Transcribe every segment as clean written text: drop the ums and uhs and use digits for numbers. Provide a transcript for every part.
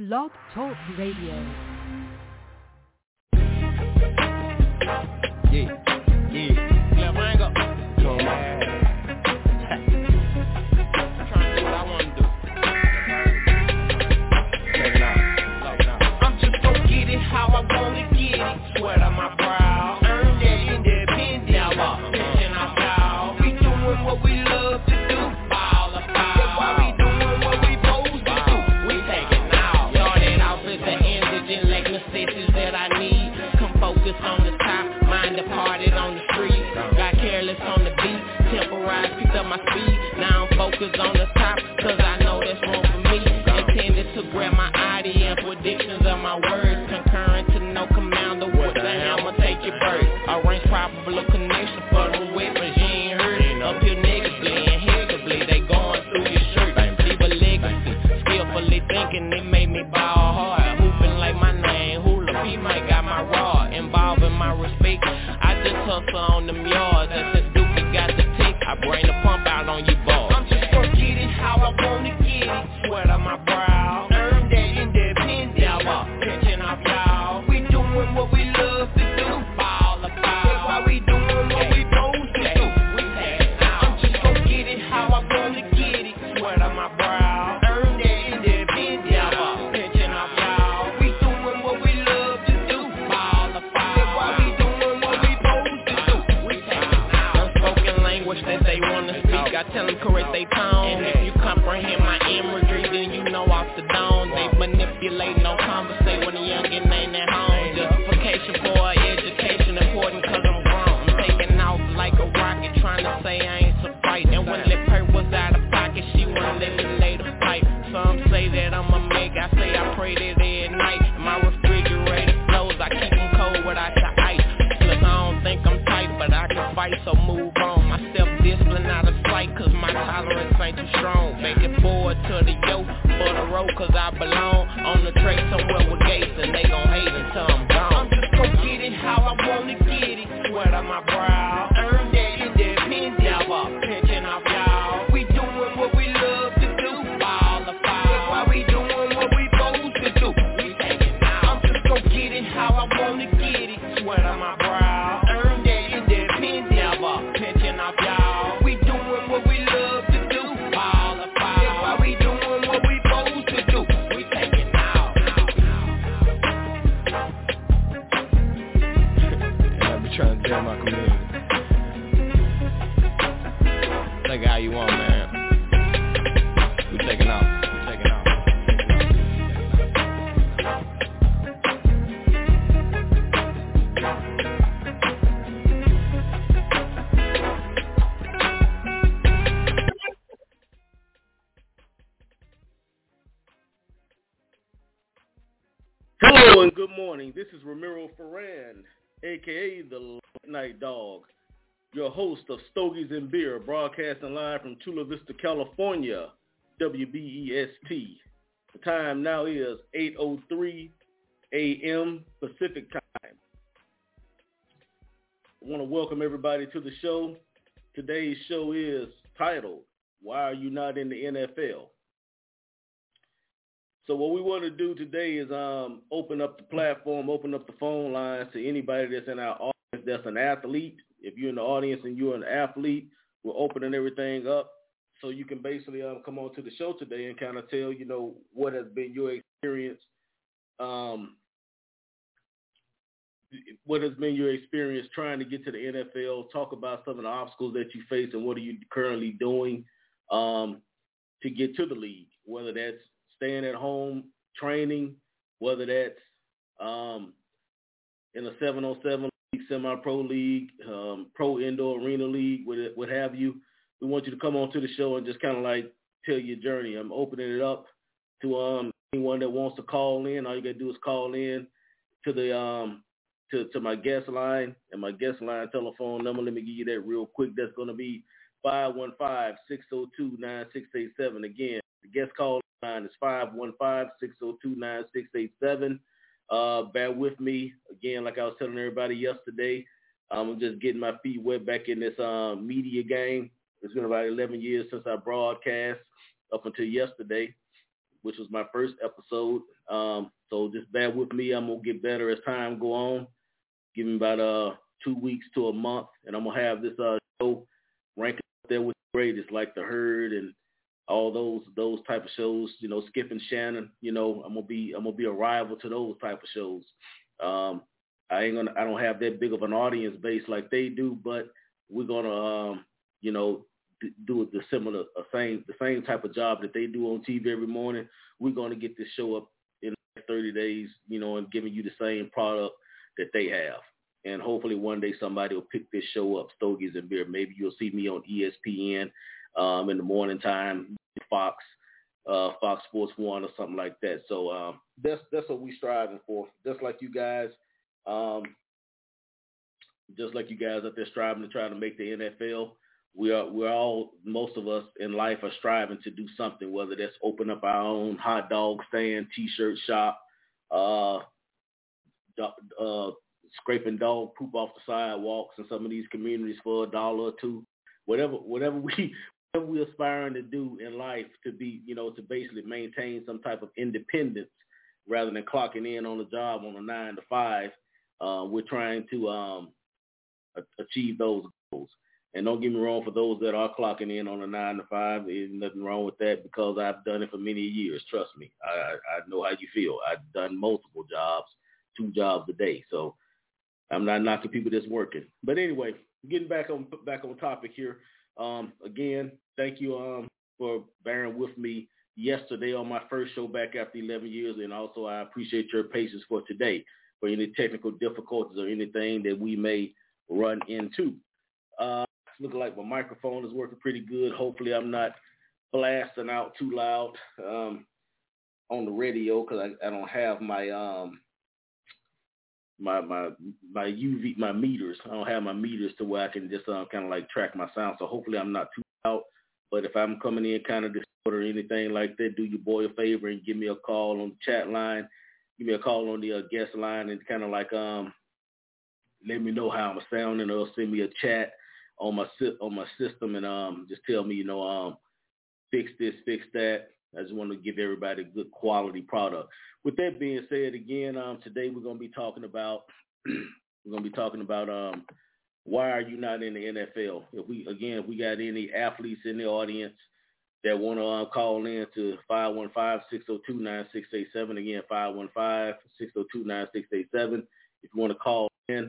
Blog Talk Radio. Left angle. I'm trying to do what I want to do. Check it out. I'm just gonna get it how I wanna get it. Sweat on my brow. Earn that independent. Never pitching off y'all. We doing what we love to do. All the fire. That's why we doing what we supposed to do. We taking out. Started off as the indigent, like necessities that I need. Come focus on the top. Mind departed on the street. Got careless on the beat. Temporized, picked up my speed. Now I'm focused on the top, cause I know that's room for me. Intended to grab my audience with dictions of my words. Concurrent to no commander with the hammer, take your bird. Arrange probable connection for them weapons you ain't heard. Up here negatively and hestably, they going through your shirt. Leave a legacy, skillfully thinking it made me ball hard. Hooping like my name, Hula P might got my rod. Involved in my respect, I just hustle on them yards. That's a dookie got the tick, I bring the pump out on you boys. I'm just gonna get it how I wanna get it. Sweat on my brow, earn that independent. Never pitching off y'all. We doing what we love to do. Ball the fire. That's why we doing what we supposed to do. We taking out. I'm just gonna get it how I wanna get it. Sweat on my brow, earn that independent. Never pitching off y'all. We doing what we love to do. Ball the fire. That's why we doing what we supposed to do. We taking out. Unspoken language that they wanna speak, I tell them correct they tone. And if you comprehend my imagery, then you know off the dome. They manipulating on conversate when the youngin' ain't at home. Justification for education important cause I'm grown. I'm taking off like a rocket trying to say I ain't to fight. And when Lil Perk was out of pocket, she wouldn't let me lay the pipe. Some say that I'm a meg, I say I pray that every night. My refrigerator flows, I keep them cold without the ice. Plus I don't think I'm tight, but I can fight, so move on. My self-discipline out of sight, cause my tolerance ain't too strong. Make it forward to the yoke, for the road, cause I belong. On the track somewhere with gates, and they gon' hate until I'm gone. I'm just gon' get it how I wanna get it. Sweat on my brow, earn that independent. Never pitching off y'all. We doing what we love to do. Ball the fire. That's why we doing what we supposed to do. We taking out. I'm just gon' get it how I wanna get it. Sweat on my brow, earn that independent. Never pitching off y'all. We doing what we love to do. Ball the fire. That's why we doing what we supposed to do. We taking out. I be trying to tell my community. Take it how you want, man. We taking out. We taking out. Hello and good morning. This is Ramiro Ferran, a.k.a. the Late Night Dog, your host of Stogies and Beer, broadcasting live from Chula Vista, California, WBEST. The time now is 8:03 a.m. Pacific time. I want to welcome everybody to the show. Today's show is titled, Why Are You Not in the NFL? So what we want to do today is open up the platform, open up the phone lines to anybody that's in our audience that's an athlete. If you're in the audience and you're an athlete, we're opening everything up so you can basically come on to the show today and kind of tell, what has been your experience, trying to get to the NFL, talk about some of the obstacles that you face and what are you currently doing to get to the league, whether that's staying at home, training, whether that's in a 7-on-7 league, semi-pro league, pro indoor arena league, what have you. We want you to come on to the show and just kind of like tell your journey. I'm opening it up to anyone that wants to call in. All you got to do is call in to the to my guest line, and my guest line telephone number. Let me give you that real quick. That's going to be 515-602-9687. Again, the guest call line is 515-602-9687. Bear with me. Again, like I was telling everybody yesterday, I'm just getting my feet wet back in this media game. It's been about 11 years since I broadcast up until yesterday, which was my first episode. So just bear with me. I'm going to get better as time go on. Give me about 2 weeks to a month, and I'm going to have this show ranking up there with the greatest, like The Herd and all those type of shows, you know, Skip and Shannon. You know, I'm gonna be a rival to those type of shows. I don't have that big of an audience base like they do, but we're gonna you know, do the same type of job that they do on TV every morning. We're gonna get this show up in 30 days, you know, and giving you the same product that they have. And hopefully one day somebody will pick this show up, Stogies and Beer. Maybe you'll see me on ESPN in the morning time, Fox Sports 1 or something like that. So that's what we're striving for. Just like you guys out there striving to try to make the NFL. Most of us in life are striving to do something, whether that's open up our own hot dog stand, T-shirt shop, scraping dog poop off the sidewalks in some of these communities for $1 or $2. Whatever we're aspiring to do in life, to be, you know, to basically maintain some type of independence rather than clocking in on the job on a 9 to 5. We're trying to achieve those goals. And don't get me wrong, for those that are clocking in on a 9 to 5, there's nothing wrong with that, because I've done it for many years. Trust me, I know how you feel. I've done multiple jobs, 2 jobs a day. So I'm not knocking people that's working. But anyway, getting back on topic here. Again, thank you for bearing with me yesterday on my first show back after 11 years, and also I appreciate your patience for today, for any technical difficulties or anything that we may run into. It's looking like my microphone is working pretty good. Hopefully I'm not blasting out too loud on the radio, because I don't have my my meters. I don't have my meters to where I can just kind of like track my sound. So hopefully I'm not too loud. But if I'm coming in kind of disorder or anything like that, do your boy a favor and give me a call on the chat line. Give me a call on the guest line, and kind of like let me know how I'm sounding, or send me a chat on my system, and just tell me, you know, fix this, fix that. I just want to give everybody a good quality product. With that being said, again, today we're going to be talking about why are you not in the NFL? If we got any athletes in the audience that want to call in to 515-602-9687. Again, 515-602-9687. If you want to call in,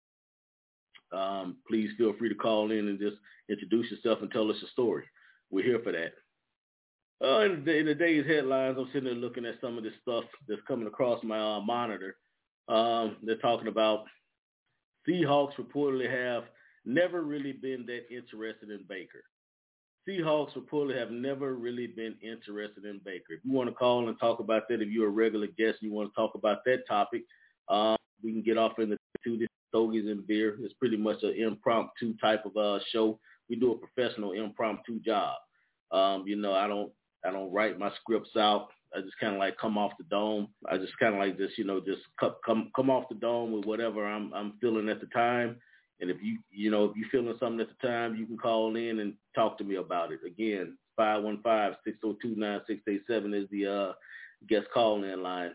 please feel free to call in and just introduce yourself and tell us your story. We're here for that. In the day's headlines, I'm sitting there looking at some of this stuff that's coming across my monitor. They're talking about Seahawks reportedly have never really been that interested in Baker. Seahawks reportedly have never really been interested in Baker. If you want to call and talk about that, if you're a regular guest and you want to talk about that topic, we can get off into this Stogies and Beer. It's pretty much an impromptu type of show. We do a professional impromptu job. You know, I don't write my scripts out. I just kind of like come off the dome. I just kind of like just come off the dome with whatever I'm feeling at the time. And if you're feeling something at the time, you can call in and talk to me about it. Again, 515-602-9687 is the guest call-in line.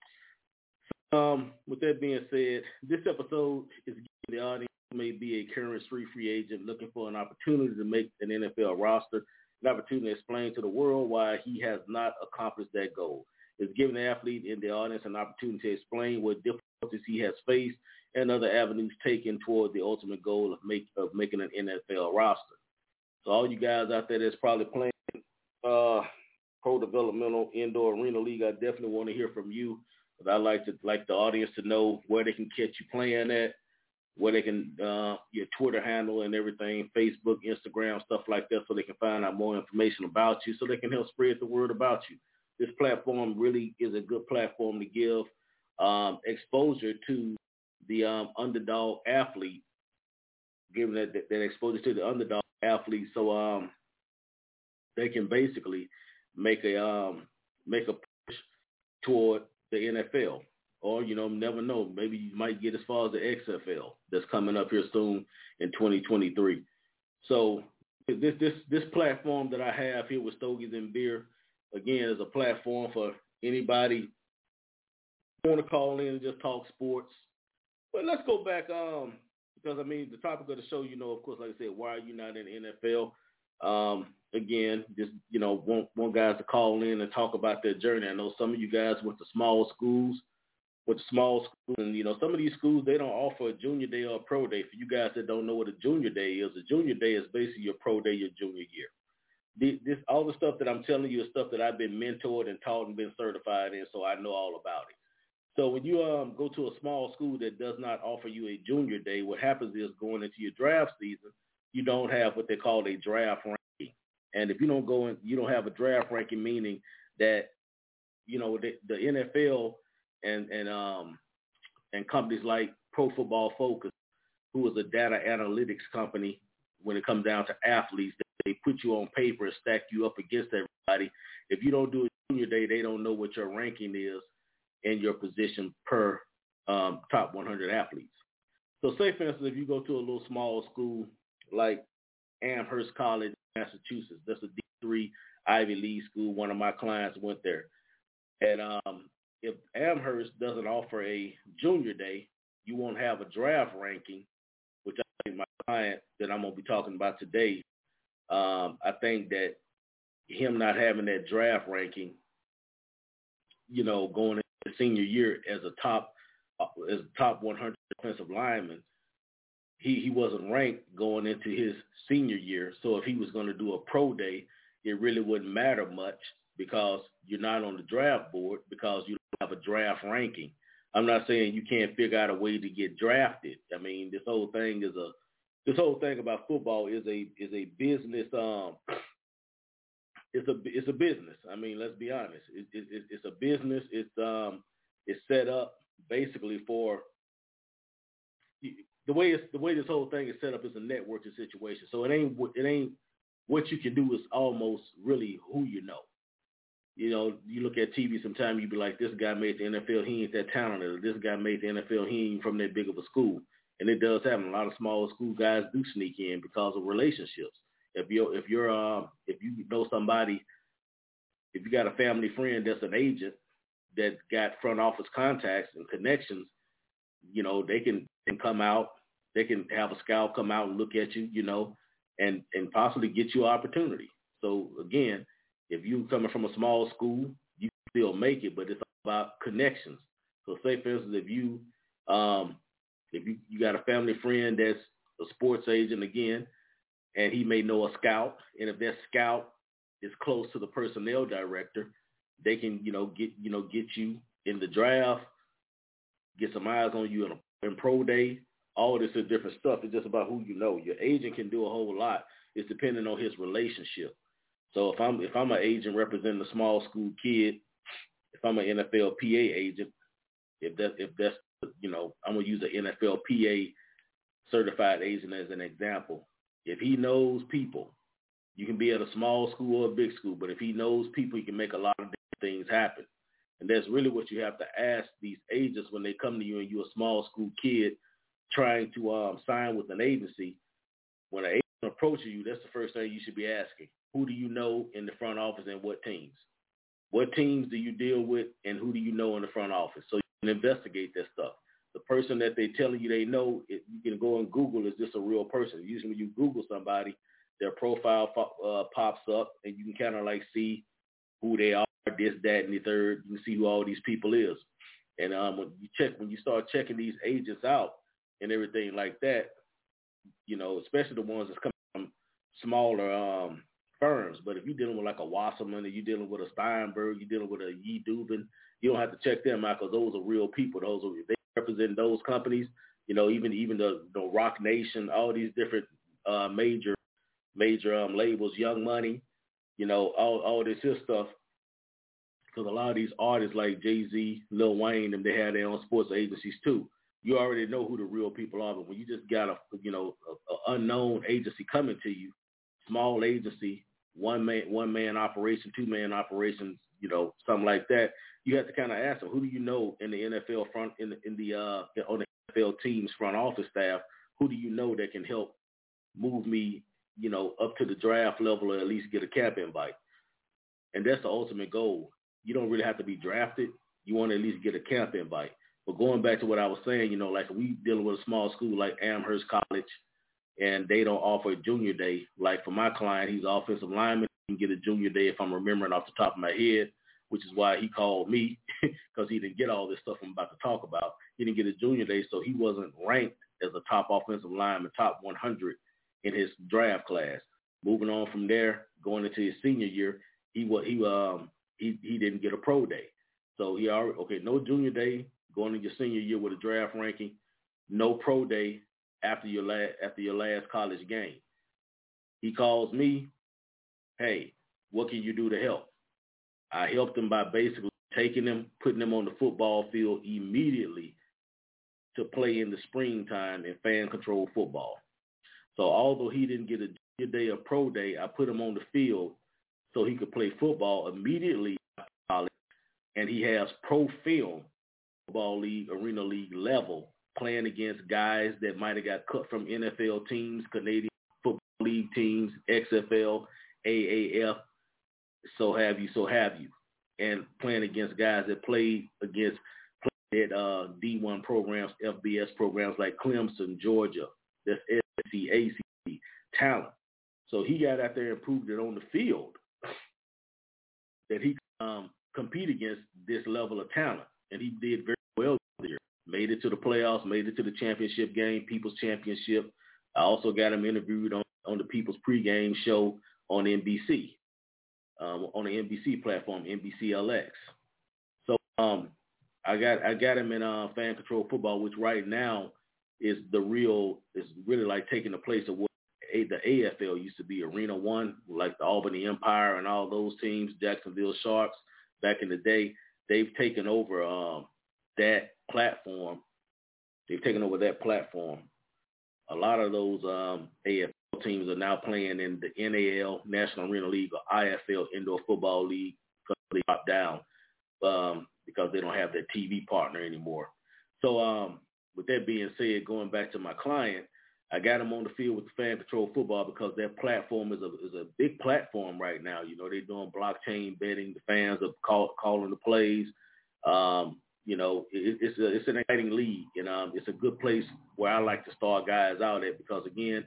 With that being said, this episode is giving the audience who may be a current street free agent looking for an opportunity to make an NFL roster, an opportunity to explain to the world why he has not accomplished that goal. It's giving the athlete in the audience an opportunity to explain what difficulties he has faced and other avenues taken toward the ultimate goal of making an NFL roster. So all you guys out there that's probably playing pro developmental indoor arena league, I definitely want to hear from you. But I like the audience to know where they can catch you playing at, where they can, your Twitter handle and everything, Facebook, Instagram, stuff like that, so they can find out more information about you, so they can help spread the word about you. This platform really is a good platform to give exposure to the underdog athlete, giving that exposure to the underdog athlete, so they can basically make a push toward the NFL. Or, never know. Maybe you might get as far as the XFL that's coming up here soon in 2023. So this platform that I have here with Stogies and Beer, again, is a platform for anybody want to call in and just talk sports. But let's go back, because, I mean, the topic of the show, of course, like I said, why are you not in the NFL? Again, just, want guys to call in and talk about their journey. I know some of you guys went to small schools, and, some of these schools, they don't offer a junior day or a pro day. For you guys that don't know what a junior day is, a junior day is basically your pro day your junior year. All the stuff that I'm telling you is stuff that I've been mentored and taught and been certified in, so I know all about it. So when you go to a small school that does not offer you a junior day, what happens is going into your draft season, you don't have what they call a draft ranking. And if you don't go in, you don't have a draft ranking, meaning that, the NFL and companies like Pro Football Focus, who is a data analytics company when it comes down to athletes, they put you on paper and stack you up against everybody. If you don't do a junior day, they don't know what your ranking is in your position per top 100 athletes. So say, for instance, if you go to a little small school like Amherst College, Massachusetts, that's a D3 Ivy League school. One of my clients went there. And if Amherst doesn't offer a junior day, you won't have a draft ranking, which I think my client that I'm going to be talking about today, I think that him not having that draft ranking, going into the senior year as a top 100 defensive lineman, he wasn't ranked going into his senior year. So if he was going to do a pro day, it really wouldn't matter much because you're not on the draft board because you don't have a draft ranking. I'm not saying you can't figure out a way to get drafted. I mean, this whole thing about football is a business. It's a business. I mean, let's be honest. It's a business. It's set up basically for the way this whole thing is set up is a networking situation. So it ain't what you can do is almost really who you know. You look at TV sometimes, you be like, this guy made the NFL, he ain't that talented. Or this guy made the NFL, he ain't from that big of a school. And it does happen. A lot of small school guys do sneak in because of relationships. If you know somebody, if you got a family friend that's an agent that got front office contacts and connections, they can come out, they can have a scout come out and look at you, and possibly get you an opportunity. So again, if you coming from a small school, you can still make it, but it's about connections. So say, for instance, if you got a family friend that's a sports agent again, and he may know a scout, and if that scout is close to the personnel director, they can, get you in the draft, get some eyes on you in pro day. All this is different stuff. It's just about who you know. Your agent can do a whole lot. It's depending on his relationship. So if I'm an agent representing a small school kid, if I'm an NFL PA agent, if that's I'm gonna use an NFL PA certified agent as an example. If he knows people, you can be at a small school or a big school, but if he knows people, he can make a lot of things happen. And that's really what you have to ask these agents when they come to you and you're a small school kid trying to sign with an agency. When an agent approaches you, that's the first thing you should be asking. Who do you know in the front office and what teams? What teams do you deal with and who do you know in the front office? So you can investigate that stuff. The person that they're telling you they know, you can go and Google, is this a real person? Usually when you Google somebody, their profile pops up and you can kind of like see who they are, this, that, and the third. You can see who all these people is. And when you start checking these agents out and everything like that, especially the ones that's coming from smaller firms. But if you're dealing with like a Wasserman or you're dealing with a Steinberg, you're dealing with a Yee Dubin, you don't have to check them out because those are real people. They represent those companies. Even the Rock Nation, all these different major labels, Young Money, all this here stuff. Because a lot of these artists like Jay-Z, Lil Wayne, and they have their own sports agencies too. You already know who the real people are. But when you just got a unknown agency coming to you, small agency, one man operation, 2-man operations, something like that, you have to kind of ask them, who do you know in the NFL on the NFL team's front office staff? Who do you know that can help move me, up to the draft level or at least get a cap invite? And that's the ultimate goal. You don't really have to be drafted. you want to at least get a camp invite. But going back to what I was saying, you know, like we dealing with a small school like Amherst College, and they don't offer a junior day. Like for my client, he's an offensive lineman. He can get a junior day if I'm remembering off the top of my head, which is why he called me because he didn't get all this stuff I'm about to talk about. He didn't get a junior day, so he wasn't ranked as a top offensive lineman, top 100 in his draft class. Moving on from there, going into his senior year, he didn't get a pro day. So he already, no junior day, going into your senior year with a draft ranking, no pro day after your last college game. He calls me, hey, what can you do to help? I helped him by basically taking him, putting him on the football field immediately to play in the springtime in fan-controlled football. So although he didn't get a junior day or pro day, I put him on the field so he could play football immediately after college, and he has pro film, football league, arena league level, playing against guys that might have got cut from NFL teams, Canadian Football League teams, XFL, AAF, so have you, and playing against guys that played at D1 programs, FBS programs like Clemson, Georgia, that's SEC, ACC, talent. So he got out there and proved it on the field that he compete against this level of talent, and he did very well this year. Made it to the playoffs, made it to the championship game, People's Championship. I also got him interviewed on the People's pregame show on NBC, on the NBC platform, NBCLX. So I got him in fan control football, which right now is really like taking the place of what the AFL used to be, Arena One, like the Albany Empire and all those teams, Jacksonville Sharks back in the day. They've taken over that platform. They've taken over that platform. A lot of those AFL teams are now playing in the NAL, National Arena League, or IFL, Indoor Football League, because they dropped down because they don't have that TV partner anymore. So with that being said, going back to my client, I got him on the field with the fan control football because that platform is a big platform right now. You know, they're doing blockchain betting. The fans are calling the plays. You know, it's an exciting league, and it's a good place where I like to start guys out at because, again,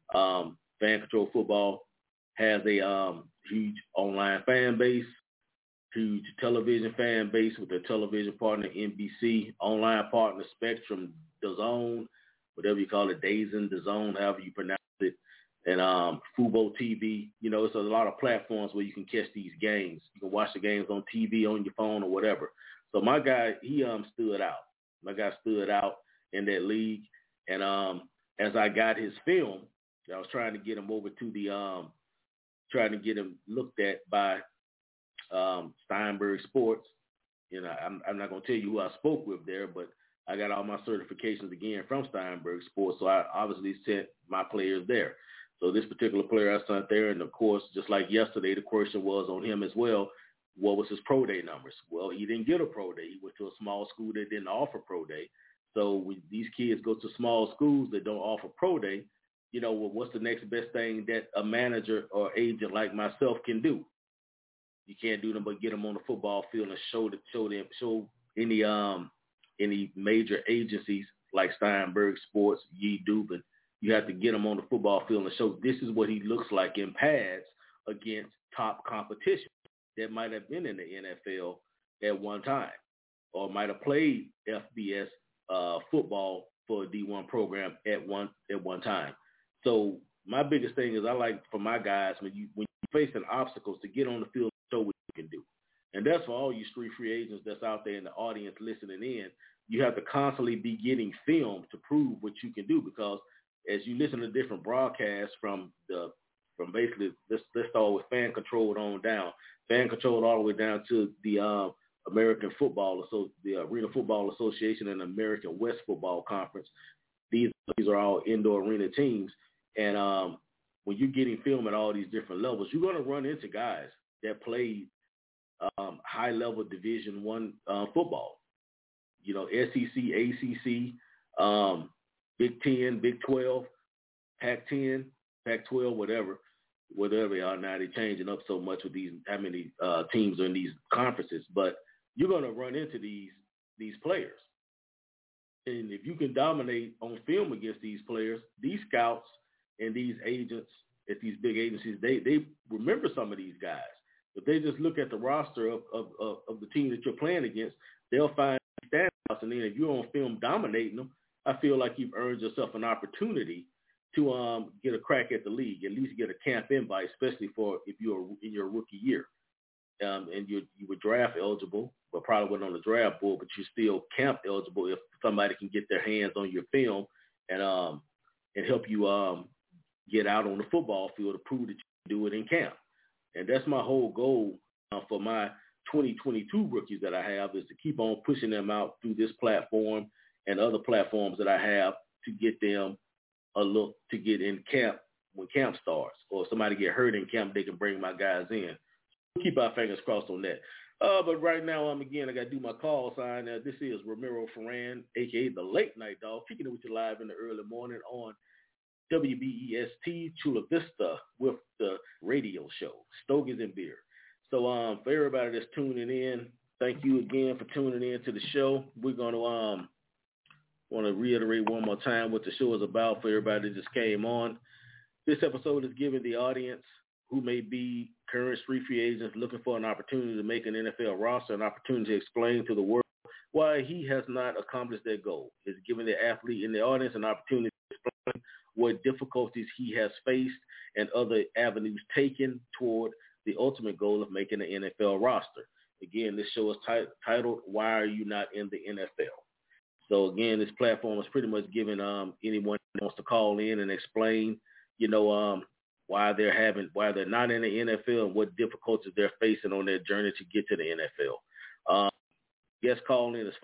fan control football has a huge online fan base, huge television fan base with their television partner NBC, online partner Spectrum, DAZN, whatever you call it, DAZN, DAZN, however you pronounce it, and Fubo TV. You know, it's a lot of platforms where you can catch these games. You can watch the games on TV, on your phone, or whatever. So my guy, he stood out. My guy stood out in that league, and as I got his film, I was trying to get him over to trying to get him looked at by Steinberg Sports. You know, I'm not going to tell you who I spoke with there, but I got all my certifications again from Steinberg Sports, so I obviously sent my players there. So this particular player I sent there, and of course, just like yesterday, the question was on him as well, what was his pro day numbers? Well, he didn't get a pro day. He went to a small school that didn't offer pro day. So when these kids go to small schools that don't offer pro day, you know, well, what's the next best thing that a manager or agent like myself can do? You can't do them but get them on the football field and show any major agencies like Steinberg Sports, Yee Dubin. You have to get them on the football field and show this is what he looks like in pads against top competition that might have been in the NFL at one time or might have played FBS football for a D1 program at one time. So my biggest thing is I like for my guys when you're facing obstacles to get on the field and show what you can do. And that's for all you street free agents that's out there in the audience listening in. You have to constantly be getting film to prove what you can do because as you listen to different broadcasts from basically let's start with fan controlled on down, fan controlled all the way down to the American Football, the Arena Football Association and American West Football Conference. These are all indoor arena teams, and when you're getting film at all these different levels, you're going to run into guys that played high-level Division I football. You know, SEC, ACC, Big 10, Big 12, Pac-10, Pac-12, whatever they are now. They're changing up so much with these, how many teams are in these conferences. But you're going to run into these players. And if you can dominate on film against these players, these scouts and these agents at these big agencies, they remember some of these guys. If they just look at the roster of the team that you're playing against, they'll find standouts. And then if you're on film dominating them, I feel like you've earned yourself an opportunity to get a crack at the league, at least get a camp invite, especially for if you're in your rookie year. And you were draft eligible, but probably wasn't on the draft board, but you're still camp eligible if somebody can get their hands on your film and help you get out on the football field to prove that you can do it in camp. And that's my whole goal for my 2022 rookies that I have, is to keep on pushing them out through this platform and other platforms that I have to get them a look to get in camp when camp starts, or if somebody get hurt in camp, they can bring my guys in. We'll keep our fingers crossed on that. But right now, again, I got to do my call sign. This is Ramiro Ferran, a.k.a. the Late Night Dog, kicking it with you live in the early morning on WBEST Chula Vista with the radio show, Stogies and Beer. So for everybody that's tuning in, thank you again for tuning in to the show. We're going to want to reiterate one more time what the show is about for everybody that just came on. This episode is giving the audience who may be current street free agents looking for an opportunity to make an NFL roster, an opportunity to explain to the world why he has not accomplished that goal. It's giving the athlete in the audience an opportunity to explain what difficulties he has faced and other avenues taken toward the ultimate goal of making an NFL roster. Again, this show is titled, Why Are You Not in the NFL? So again, this platform is pretty much giving anyone who wants to call in and explain, why they're not in the NFL and what difficulties they're facing on their journey to get to the NFL. Guest call in is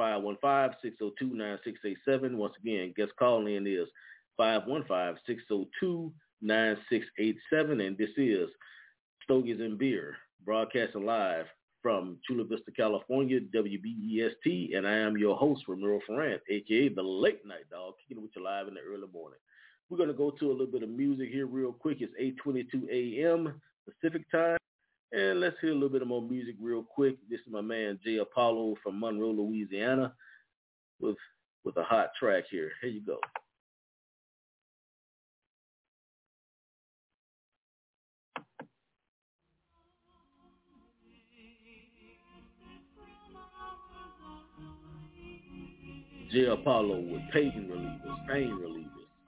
515-602-9687. Once again, guest call in is 515-602-9687. And this is Stogies and Beer, broadcasting live from Chula Vista, California, WBEST, and I am your host, Ramiro Ferran, a.k.a. the Late Night Dog, kicking it with you live in the early morning. We're going to go to a little bit of music here real quick. It's 8:22 a.m. Pacific time, and let's hear a little bit of more music real quick. This is my man, Jay Apollo from Monroe, Louisiana, with a hot track here. Here you go. Jay Apollo with pain relievers.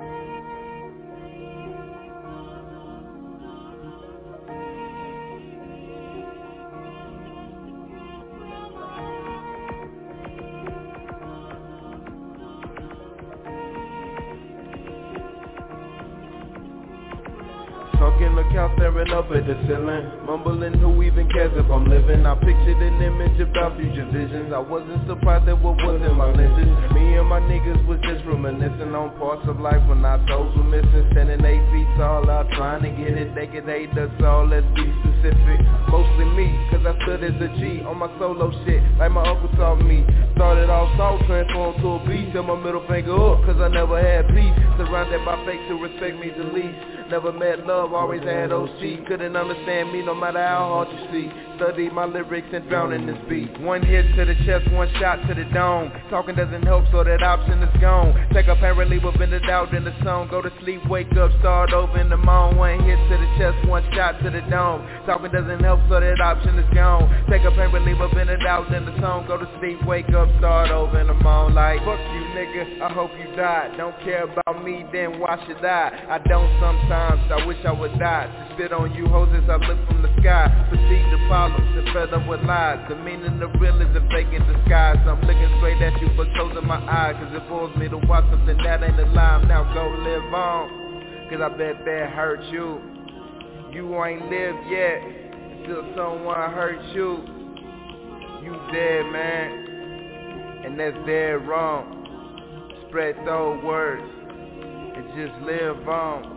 Talking the couch, staring up at the ceiling, mumbling who even cares if I'm living. I pictured an image about future visions. I wasn't surprised at what was in my lenses. Me and my niggas was just reminiscing on parts of life when our toes were missing. Standing 8 feet tall out trying to get it. They could hate us all, let's be specific. Mostly me, cause I stood as a G on my solo shit, like my uncle taught me. Started off soft, transformed to a beast. Held my middle finger up, cause I never had peace. Surrounded by fakes who respect me the least. Never met love, always had OC. Couldn't understand me no matter how hard you see. Studied my lyrics and drowned in this beat. One hit to the chest, one shot to the dome. Talking doesn't help, so that option is gone. Take apparently within the doubt in the song. Go to sleep, wake up, start over in the morning. One hit to the chest, one shot to the dome. Talking doesn't help, so that option is gone. Take apparently within the doubt in the song. Go to sleep, wake up, start over in the morning. Like, fuck you nigga, I hope you die. Don't care about me, then why should I don't sometimes. I wish I would die. To spit on you hoes as I look from the sky. Proceed the problems and fed up with lies. The meaning of real is a fake in disguise. I'm looking straight at you but closing my eyes. Cause it bores me to watch something that ain't alive. Now go live on, cause I bet that hurt you. You ain't lived yet until someone hurt you. You dead, man, and that's dead wrong. Spread those words and just live on.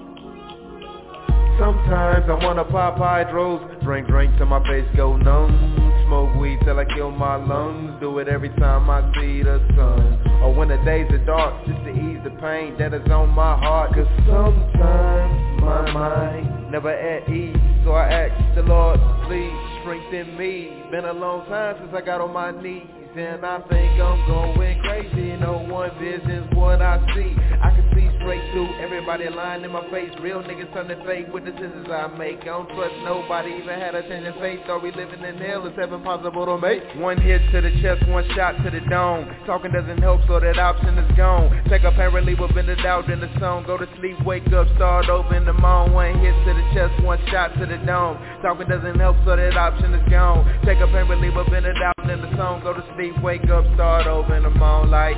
Sometimes I wanna pop hydros, drink till my face go numb. Smoke weed till I kill my lungs, do it every time I see the sun. Or when the days are dark, just to ease the pain that is on my heart. Cause sometimes my mind never at ease, so I ask the Lord, please strength in me. Been a long time since I got on my knees, and I think I'm going crazy. No one vision's what I see. I can see straight through everybody lying in my face. Real niggas turn to fake with decisions I make. I don't trust nobody, even had a change in faith. Thought we living in hell, it's heaven possible to make. One hit to the chest, one shot to the dome. Talking doesn't help, so that option is gone. Take up and relieve up in the doubt in the song. Go to sleep, wake up, start over in the morning. One hit to the chest, one shot to the dome. Talking doesn't help, so that option is gone. Take up and relieve up in the doubt in the song. Go to sleep, wake up, start over in the morning like.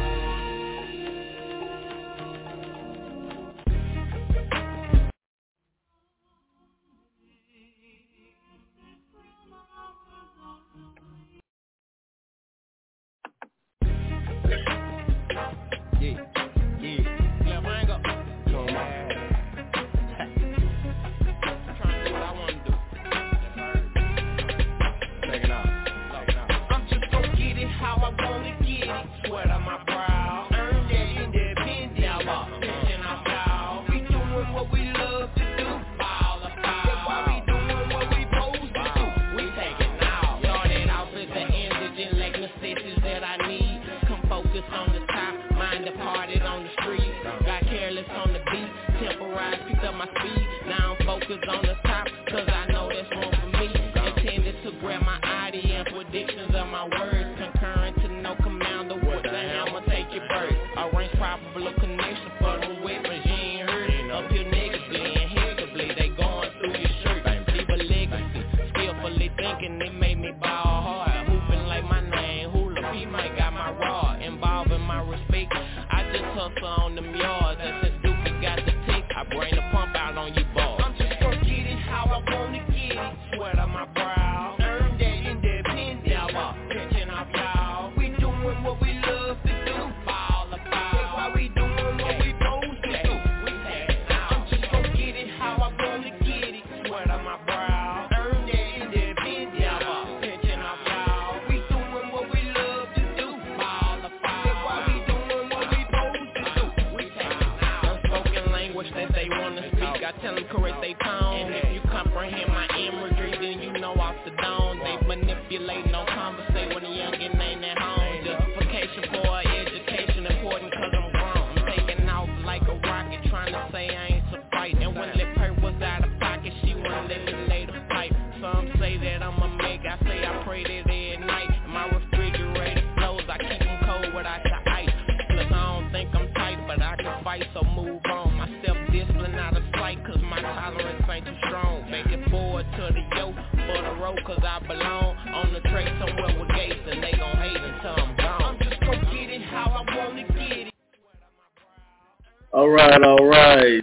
All right.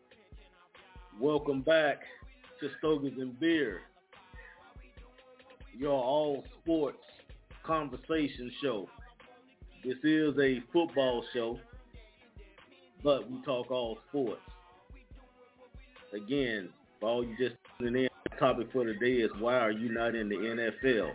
Welcome back to Stogies and Beer, your all sports conversation show. This is a football show, but we talk all sports. Again, for all you just tuning in, the topic for today is why are you not in the NFL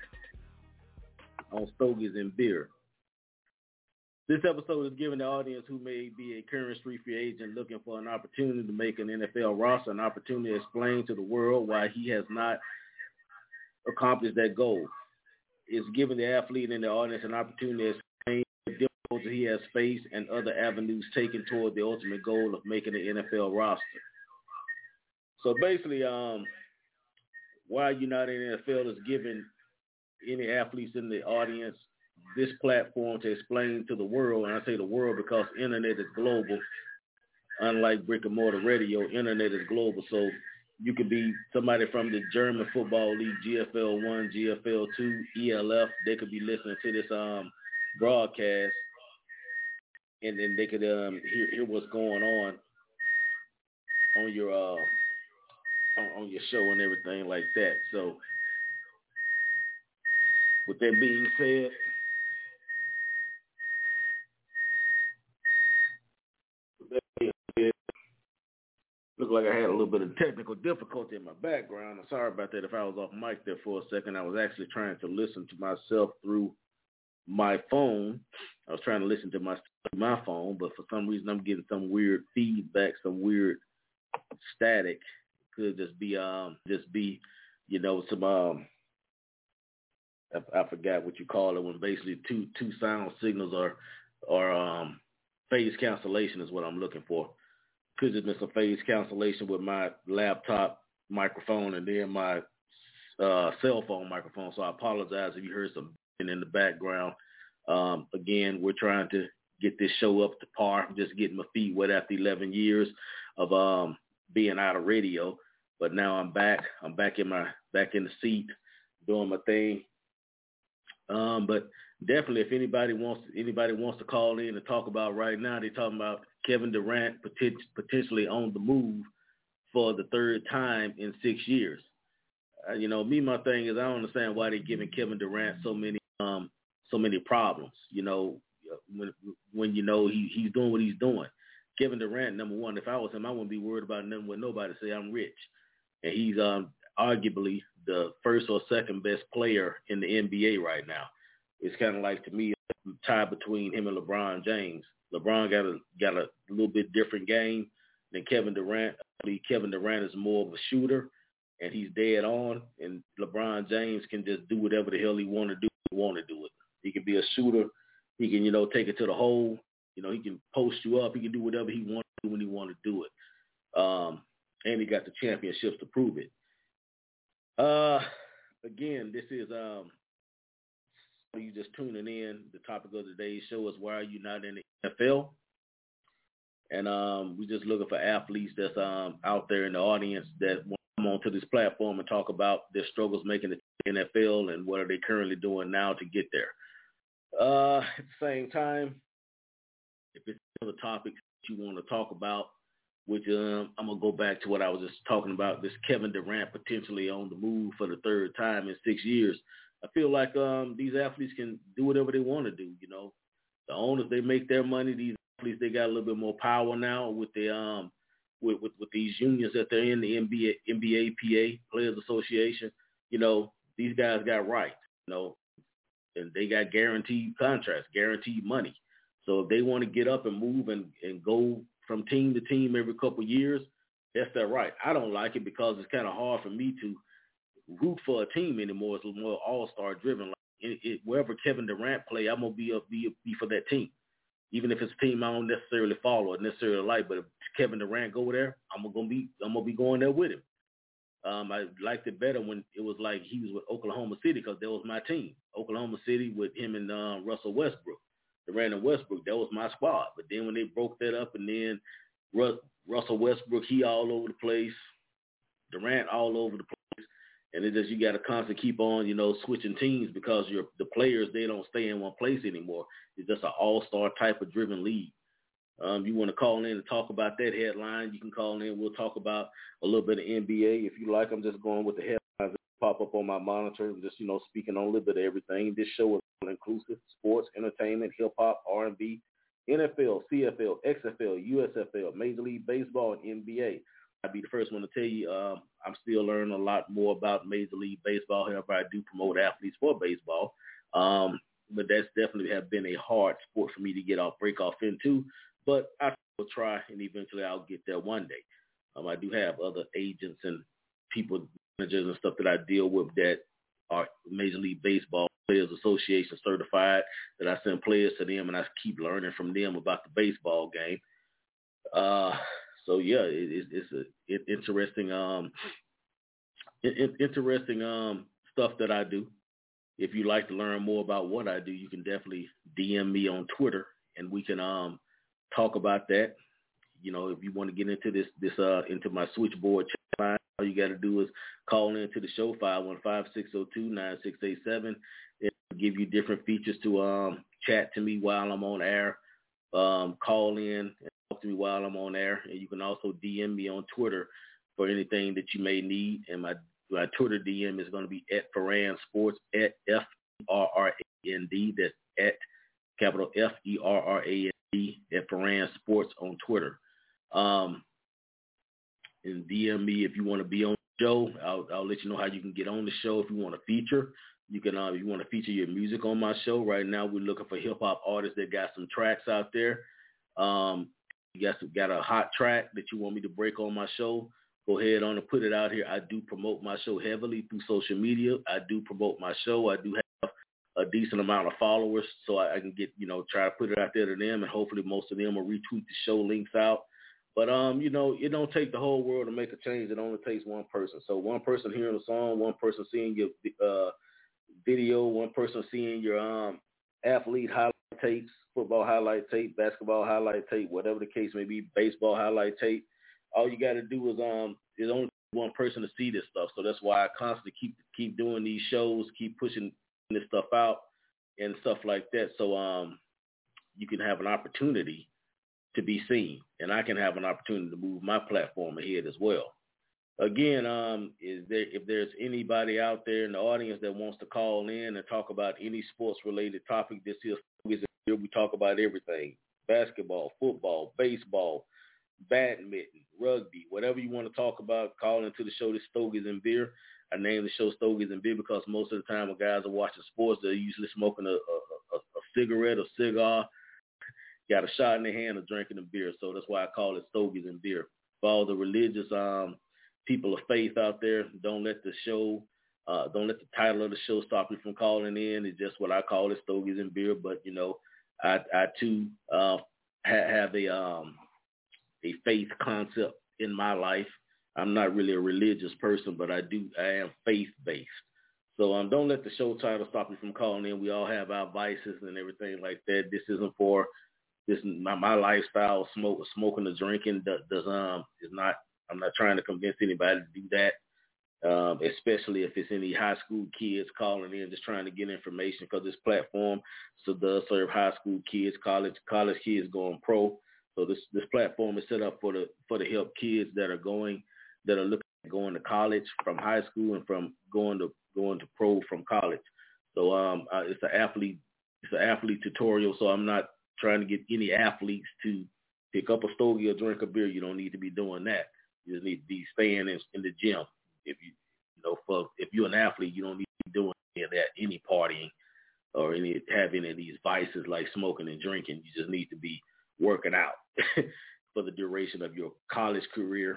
on Stogies and Beer. This episode is giving the audience who may be a current street free agent looking for an opportunity to make an NFL roster, an opportunity to explain to the world why he has not accomplished that goal. It's giving the athlete and the audience an opportunity to explain the difficulties he has faced and other avenues taken toward the ultimate goal of making the NFL roster. So basically, why are you not in the NFL is giving any athletes in the audience this platform to explain to the world, and I say the world because internet is global. Unlike brick and mortar radio, internet is global. So you could be somebody from the German Football League, GFL 1, GFL 2, ELF. They could be listening to this broadcast, and then they could hear what's going on your on your show and everything like that. So with that being said, looked like I had a little bit of technical difficulty in my background. I'm sorry about that if I was off mic there for a second. I was actually trying to listen to myself through my phone. I was trying to listen to my phone, but for some reason I'm getting some weird feedback, some weird static. Could just be some I forgot what you call it when basically two sound signals are phase cancellation is what I'm looking for. Could have been some phase cancellation with my laptop microphone and then my cell phone microphone. So I apologize if you heard some in the background. Again, we're trying to get this show up to par. I'm just getting my feet wet after 11 years of being out of radio. But now I'm back. I'm back in the seat doing my thing. But definitely, if anybody wants to call in and talk about right now, they're talking about Kevin Durant potentially on the move for the third time in 6 years. My thing is I don't understand why they're giving Kevin Durant so many problems. When he's doing what he's doing. Kevin Durant, number one, if I was him, I wouldn't be worried about nothing with nobody. Say I'm rich, and he's arguably the first or second best player in the NBA right now. It's kind of like, to me, a tie between him and LeBron James. LeBron got a little bit different game than Kevin Durant. I believe Kevin Durant is more of a shooter, and he's dead on. And LeBron James can just do whatever the hell he want to do. He can be a shooter. He can, take it to the hole. He can post you up. He can do whatever he wants to do when he want to do it. And he got the championships to prove it. Again, this is you just tuning in. The topic of today's show is why are you not in the NFL? And we're just looking for athletes that's out there in the audience that want to come onto this platform and talk about their struggles making it to the NFL and what are they currently doing now to get there. At the same time, if it's another topic that you want to talk about, which I'm going to go back to what I was just talking about, this Kevin Durant potentially on the move for the third time in 6 years. I feel like these athletes can do whatever they want to do, The owners, they make their money. These athletes, they got a little bit more power now with the with these unions that they're in, the NBA PA, Players Association. These guys got rights, and they got guaranteed contracts, guaranteed money. So if they want to get up and move and go from team to team every couple of years, that's their right. I don't like it because it's kind of hard for me to root for a team anymore. It's more all-star driven. Like wherever Kevin Durant play, I'm gonna be for that team, even if it's a team I don't necessarily follow or necessarily like. But if Kevin Durant go there, I'm gonna be going there with him. I liked it better when it was like he was with Oklahoma City because that was my team. Oklahoma City with him and Russell Westbrook. Durant and Westbrook, that was my squad. But then when they broke that up and then Russell Westbrook, he all over the place. Durant all over the place. And it's just you got to constantly keep on, switching teams because the players, they don't stay in one place anymore. It's just an all-star type of driven league. You want to call in and talk about that headline, you can call in. We'll talk about a little bit of NBA. If you like, I'm just going with the headlines that pop up on my monitor. I'm just, speaking on a little bit of everything. This show is all-inclusive: sports, entertainment, hip-hop, R&B, NFL, CFL, XFL, USFL, Major League Baseball, and NBA. I'll be the first one to tell you I'm still learning a lot more about Major League Baseball. However, I do promote athletes for baseball. But that's definitely have been a hard sport for me to break off into. But I will try, and eventually I'll get there one day. I do have other agents and people, managers and stuff that I deal with that are Major League Baseball Players Association certified, that I send players to them, and I keep learning from them about the baseball game. So yeah, it's interesting stuff that I do. If you'd like to learn more about what I do, you can definitely DM me on Twitter, and we can talk about that. If you want to get into this into my switchboard chat line, all you got to do is call into the show 515-602-9687. It'll give you different features to chat to me while I'm on air. Call in and talk to me while I'm on air, and you can also DM me on Twitter for anything that you may need. And my Twitter DM is going to be at Ferrand Sports, at FERRAND. That's at capital FERRAND at Ferrand Sports on Twitter. And DM me if you want to be on the show. I'll let you know how you can get on the show. If you want to feature, you can. If you want to feature your music on my show, right now we're looking for hip hop artists that got some tracks out there. You got a hot track that you want me to break on my show, go ahead on and put it out here. I do promote my show heavily through social media. I do promote my show. I do have a decent amount of followers, so I can get, try to put it out there to them, and hopefully most of them will retweet the show links out. But, it don't take the whole world to make a change. It only takes one person. So one person hearing a song, one person seeing your video, one person seeing your athlete highlight tapes, football highlight tape, basketball highlight tape, whatever the case may be, baseball highlight tape. All you got to do is only one person to see this stuff. So that's why I constantly keep doing these shows, keep pushing this stuff out and stuff like that. So you can have an opportunity to be seen, and I can have an opportunity to move my platform ahead as well. Again, if there's anybody out there in the audience that wants to call in and talk about any sports-related topic, this is here we talk about everything: basketball, football, baseball, badminton, rugby, whatever you want to talk about. Call into the show. This Stogies and Beer. I named the show Stogies and Beer because most of the time when guys are watching sports, they're usually smoking a cigarette or cigar, got a shot in their hand, or drinking a beer. So that's why I call it Stogies and Beer. For all the religious people of faith out there, don't let the title of the show stop you from calling in. It's just what I call it, Stogies and Beer. But I too have a faith concept in my life. I'm not really a religious person, but I am faith-based. So don't let the show title stop you from calling in. We all have our vices and everything like that. This isn't for my lifestyle. Smoking or drinking is not. I'm not trying to convince anybody to do that, especially if it's any high school kids calling in just trying to get information, because this platform does serve high school kids, college kids going pro. So this platform is set up for the help kids that are looking at going to college from high school and from going to pro from college. So it's an athlete tutorial. So I'm not trying to get any athletes to pick up a stogie or drink a beer. You don't need to be doing that. You just need to be staying in the gym. If you're an athlete, you don't need to be doing any partying or having any of these vices like smoking and drinking. You just need to be working out for the duration of your college career,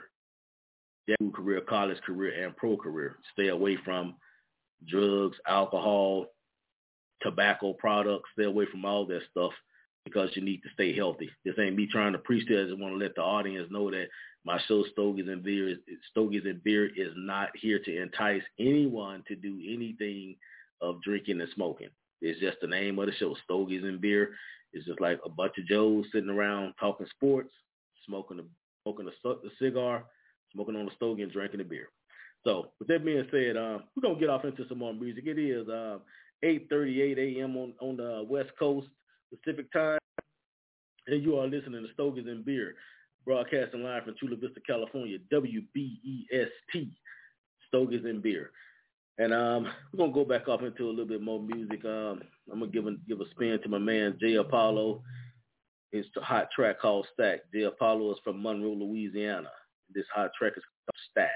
college career, and pro career. Stay away from drugs, alcohol, tobacco products. Stay away from all that stuff because you need to stay healthy. This ain't me trying to preach this. I just want to let the audience know that my show Stogies and Beer is not here to entice anyone to do anything of drinking and smoking. It's just the name of the show, Stogies and Beer. It's just like a bunch of Joes sitting around talking sports, smoking a cigar, smoking on a stogie, and drinking a beer. So with that being said, we're going to get off into some more music. It is 8:38 a.m. on the West Coast Pacific time, and you are listening to Stogies and Beer, broadcasting live from Chula Vista, California, WBEST, Stogies and Beer. And we're going to go back off into a little bit more music. I'm going to give a spin to my man, Jay Apollo. It's a hot track called Stack. Jay Apollo is from Monroe, Louisiana. This hot track is called Stack.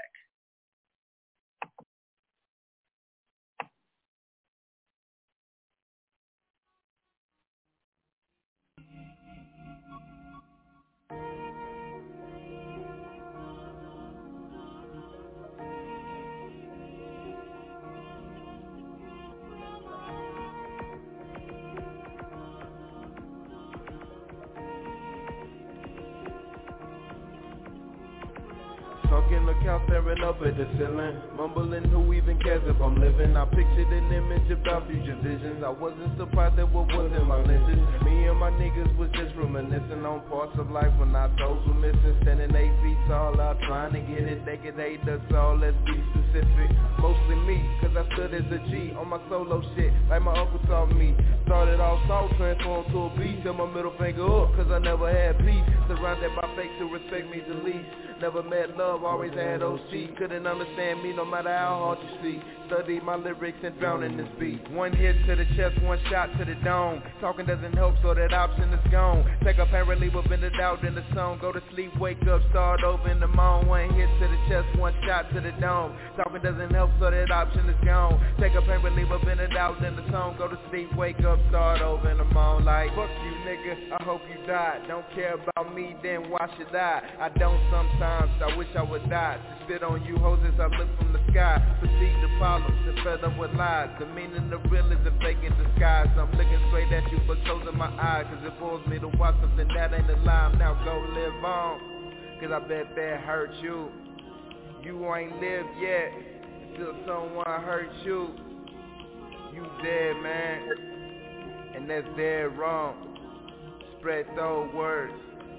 Sunk in the couch staring up at the ceiling, mumbling who even cares if I'm living. I pictured an image about future visions. I wasn't surprised at what was in my lenses. Me and my niggas was just reminiscing on parts of life when our souls were missing. Standing 8 feet tall out trying to get it. They could hate us all, let's be specific. Mostly me, cause I stood as a G on my solo shit like my uncle taught me. Started off soft, transformed to a beast. Held my middle finger up cause I never had peace. Surrounded by fakes who respect me the least. Never met love, always had OC. Couldn't understand me no matter how hard you speak. Studied my lyrics and drown in this beat. One hit to the chest, one shot to the dome. Talking doesn't help, so that option is gone. Take apparently within the doubt in the song. Go to sleep, wake up, start over in the morning. One hit to the chest, one shot to the dome. Talking doesn't help, so that option is gone. Take apparently within the doubt in the song. Go to sleep, wake up, start over in the morning. Like, fuck you nigga, I hope you die. Don't care about me, then why should I? I don't sometimes, I wish I would die. sit on you hoes as I look from the sky. Perceive the problems and fed up with lies. The meaning of real is a fake in disguise. I'm looking straight at you but closing my eyes, cause it bores me to watch something that ain't alive. Now go live on, cause I bet that hurt you. You ain't lived yet until someone hurt you. You dead, man, and that's dead wrong. Spread those words.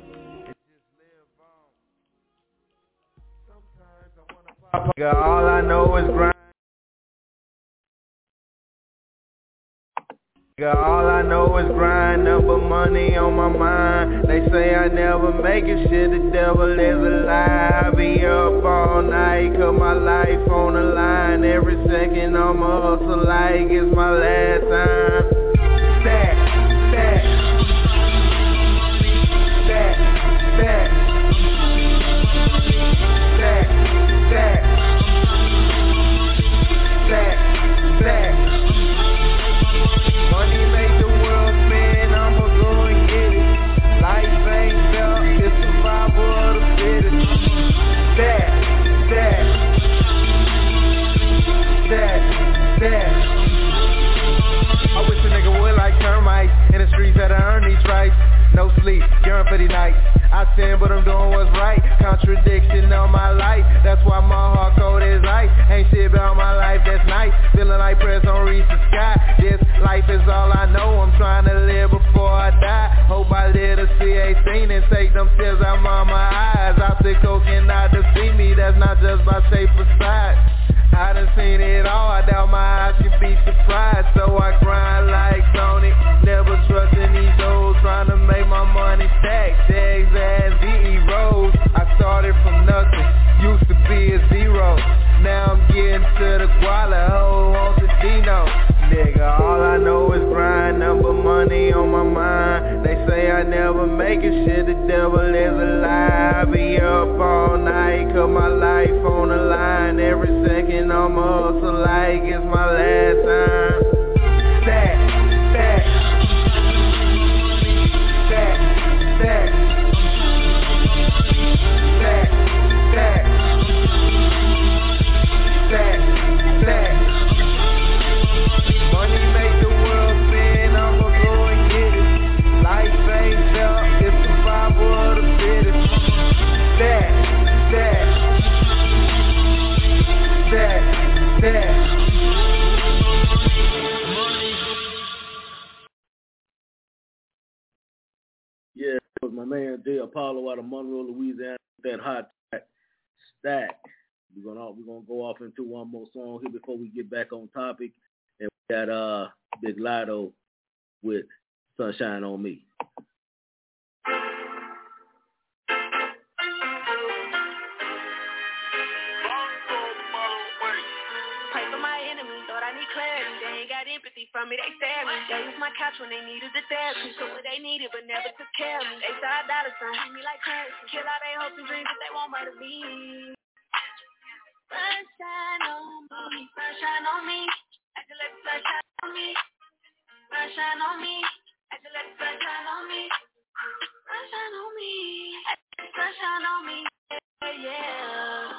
All I know is grind. All I know is grind, number money on my mind. They say I never make it, shit, the devil is a lie. I be up all night, cause my life on the line. Every second I'ma hustle like it's my last time. Stack, stack, stack, stack, stack, stack, stack, stack. Money make the world spin, I'ma go and get it. Life ain't fair, it's survival of the fittest. Stack, stack, stack, stack. I wish a nigga would like termites in the streets had to earn these stripes. No sleep, yearn for these nights. I sin, but I'm doing what's right. Contradiction of my life, that's why my heart cold as ice. Ain't shit about my life, that's nice. Feeling like prayers don't reach the sky. This life is all I know, I'm trying to live before I die. Hope I live to see 18 and take them tears out my eyes. Obstacle cannot defeat me, that's not just by shape or size. I done seen it all, I doubt my eyes can be surprised. So I grind like Sony, never trusting these hoes. Trying to make my money stack, Jags as DE Rose. I started from nothing, used to be a zero. Now I'm getting to the guala, hold on to Dino. Nigga, all I know is grind, number money on my mind. They say I never make it, shit, the devil is a lie. I be up all night, cause my life on the line. Every second I'ma hustle like it's my last time. Stack, stack, stack, stack, stack, stack, stack, stack. Money make the world spin, I'ma go and get it. Life ain't fair, it's survival of the fittest. Stack, stack, stack, stack. Yeah, that was my man J. Apollo out of Monroe, Louisiana. That hot track, Stack. We're gonna go off into one more song here before we get back on topic. And we got Big Lotto with Sunshine on Me. Pray for my enemies, Lord, I need clarity. They ain't got empathy from me, they stare me. They was my couch when they needed the therapy. So what they needed but never took care of me. They saw $1 sign, treat me like currency. Kill all their hopes and dreams, but they won't murder me. Sunshine on me, sunshine on me. I just let the sunshine on me. Sunshine on me. I just let the sunshine on me. Sunshine on me. I just let the sunshine on me. Yeah.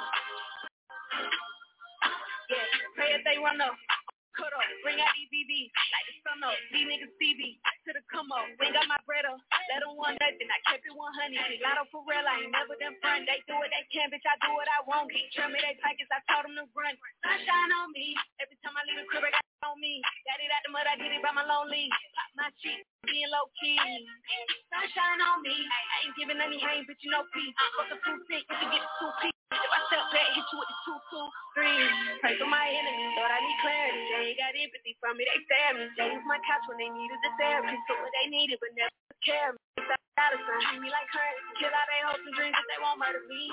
Yeah, pray if they run up. Cut up, bring out these BBs, like the sun up, these niggas CB, to the come up, bring out my bread up, let them want nothing, I kept it 100, Big Lotto for real, I ain't never done front, they do what they can, bitch, I do what I want, tell me they pockets, I told them to run, sunshine on me, every time I leave the crib, I got it on me, got it out the mud, I did it by my lonely, pop my cheek, being low key, sunshine on me, I ain't giving any hang, bitch, you know peace, fuck the 2 6, if you get the 2 P. If I step back, hit you with the 2, 2, 3. Pray for my enemies, Lord, I need clarity. They ain't got empathy from me, they stare me. They use my couch when they needed the therapy. So what they needed, but never took care of me. $1 sign, treat me like currency. Kill all their hopes and dreams, but they won't murder me.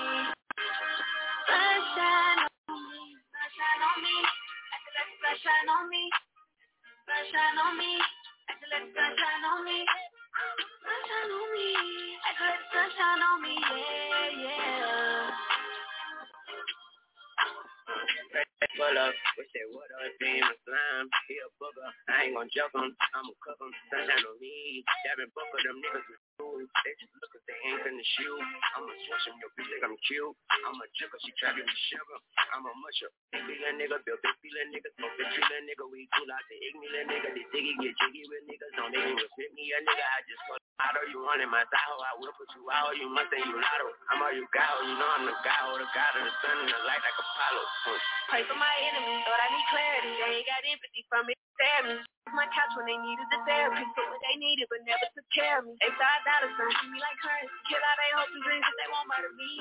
Sunshine on me, sunshine on me. I can let the sunshine on me. Sunshine on me. I can let the sunshine on me. Sunshine on me. I can let the sunshine on me. Yeah, yeah. Push that water, dream of slime. He a booger, I ain't gon' joke him. I'ma cook him, sunshine on me. Dabbing book of them niggas with food. They just look at they ain't in the shoe. I'ma switch him, yo, bitch think I'm cute. I'm a jigger, she try to give me sugar. I'm a musher, big feeling nigga, build big feeling nigga. Smoke big feeling nigga, we cool out the ignorant nigga. This diggy get jiggy with niggas, don't they respect me a nigga. I just call Lotto, you running my style, I will put you out. You must think you Lotto, I'm all you got, you know I'm the guy, the god of the sun and the light like Apollo. Pray for my enemies, thought I need clarity. They ain't got empathy from it. My couch when they needed the therapy, so what they needed but never took care of me. They thought $1 treat me like currency, kill all they hopes and dreams that they won't murder me.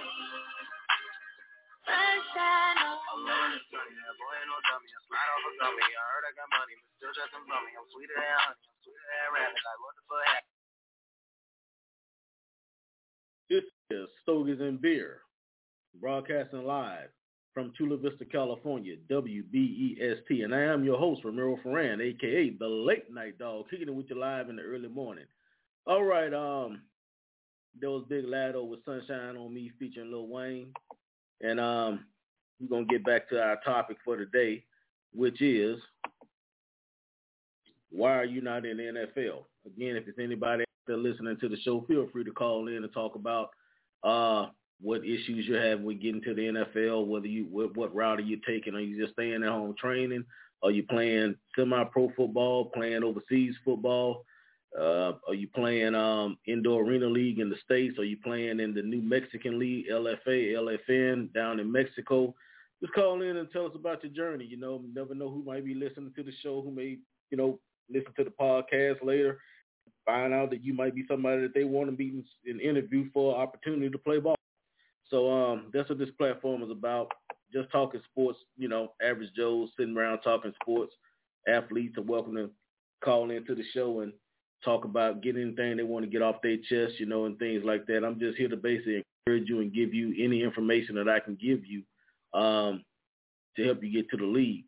Sunshine on me. That boy ain't no dummy, I slide off a dummy. I heard I got money, but still just some bummy. I'm sweeter than honey, I'm sweeter than rabbit. Like what the fuck happened? This is Stogies and Beer, broadcasting live from Chula Vista, California, WBEST. And I am your host, Ramiro Ferran, a.k.a. the Late Night Dog, kicking it with you live in the early morning. All right, there was Big Lado with Sunshine on Me featuring Lil Wayne. And we're going to get back to our topic for today, which is, why are you not in the NFL? Again, if there's anybody out there listening to the show, feel free to call in and talk about what issues you have with getting to the NFL, whether what route are you taking? Are you just staying at home training? Are you playing semi-pro football, playing overseas football? Are you playing indoor arena league in the States? Are you playing in the new Mexican league, LFA, LFN, down in Mexico? Just call in and tell us about your journey. You know, you never know who might be listening to the show, who may, listen to the podcast later, find out that you might be somebody that they want to be an interview for an opportunity to play ball. So that's what this platform is about, just talking sports, average Joes sitting around talking sports. Athletes are welcome to call into the show and talk about getting anything they want to get off their chest, and things like that. I'm just here to basically encourage you and give you any information that I can give you to help you get to the league.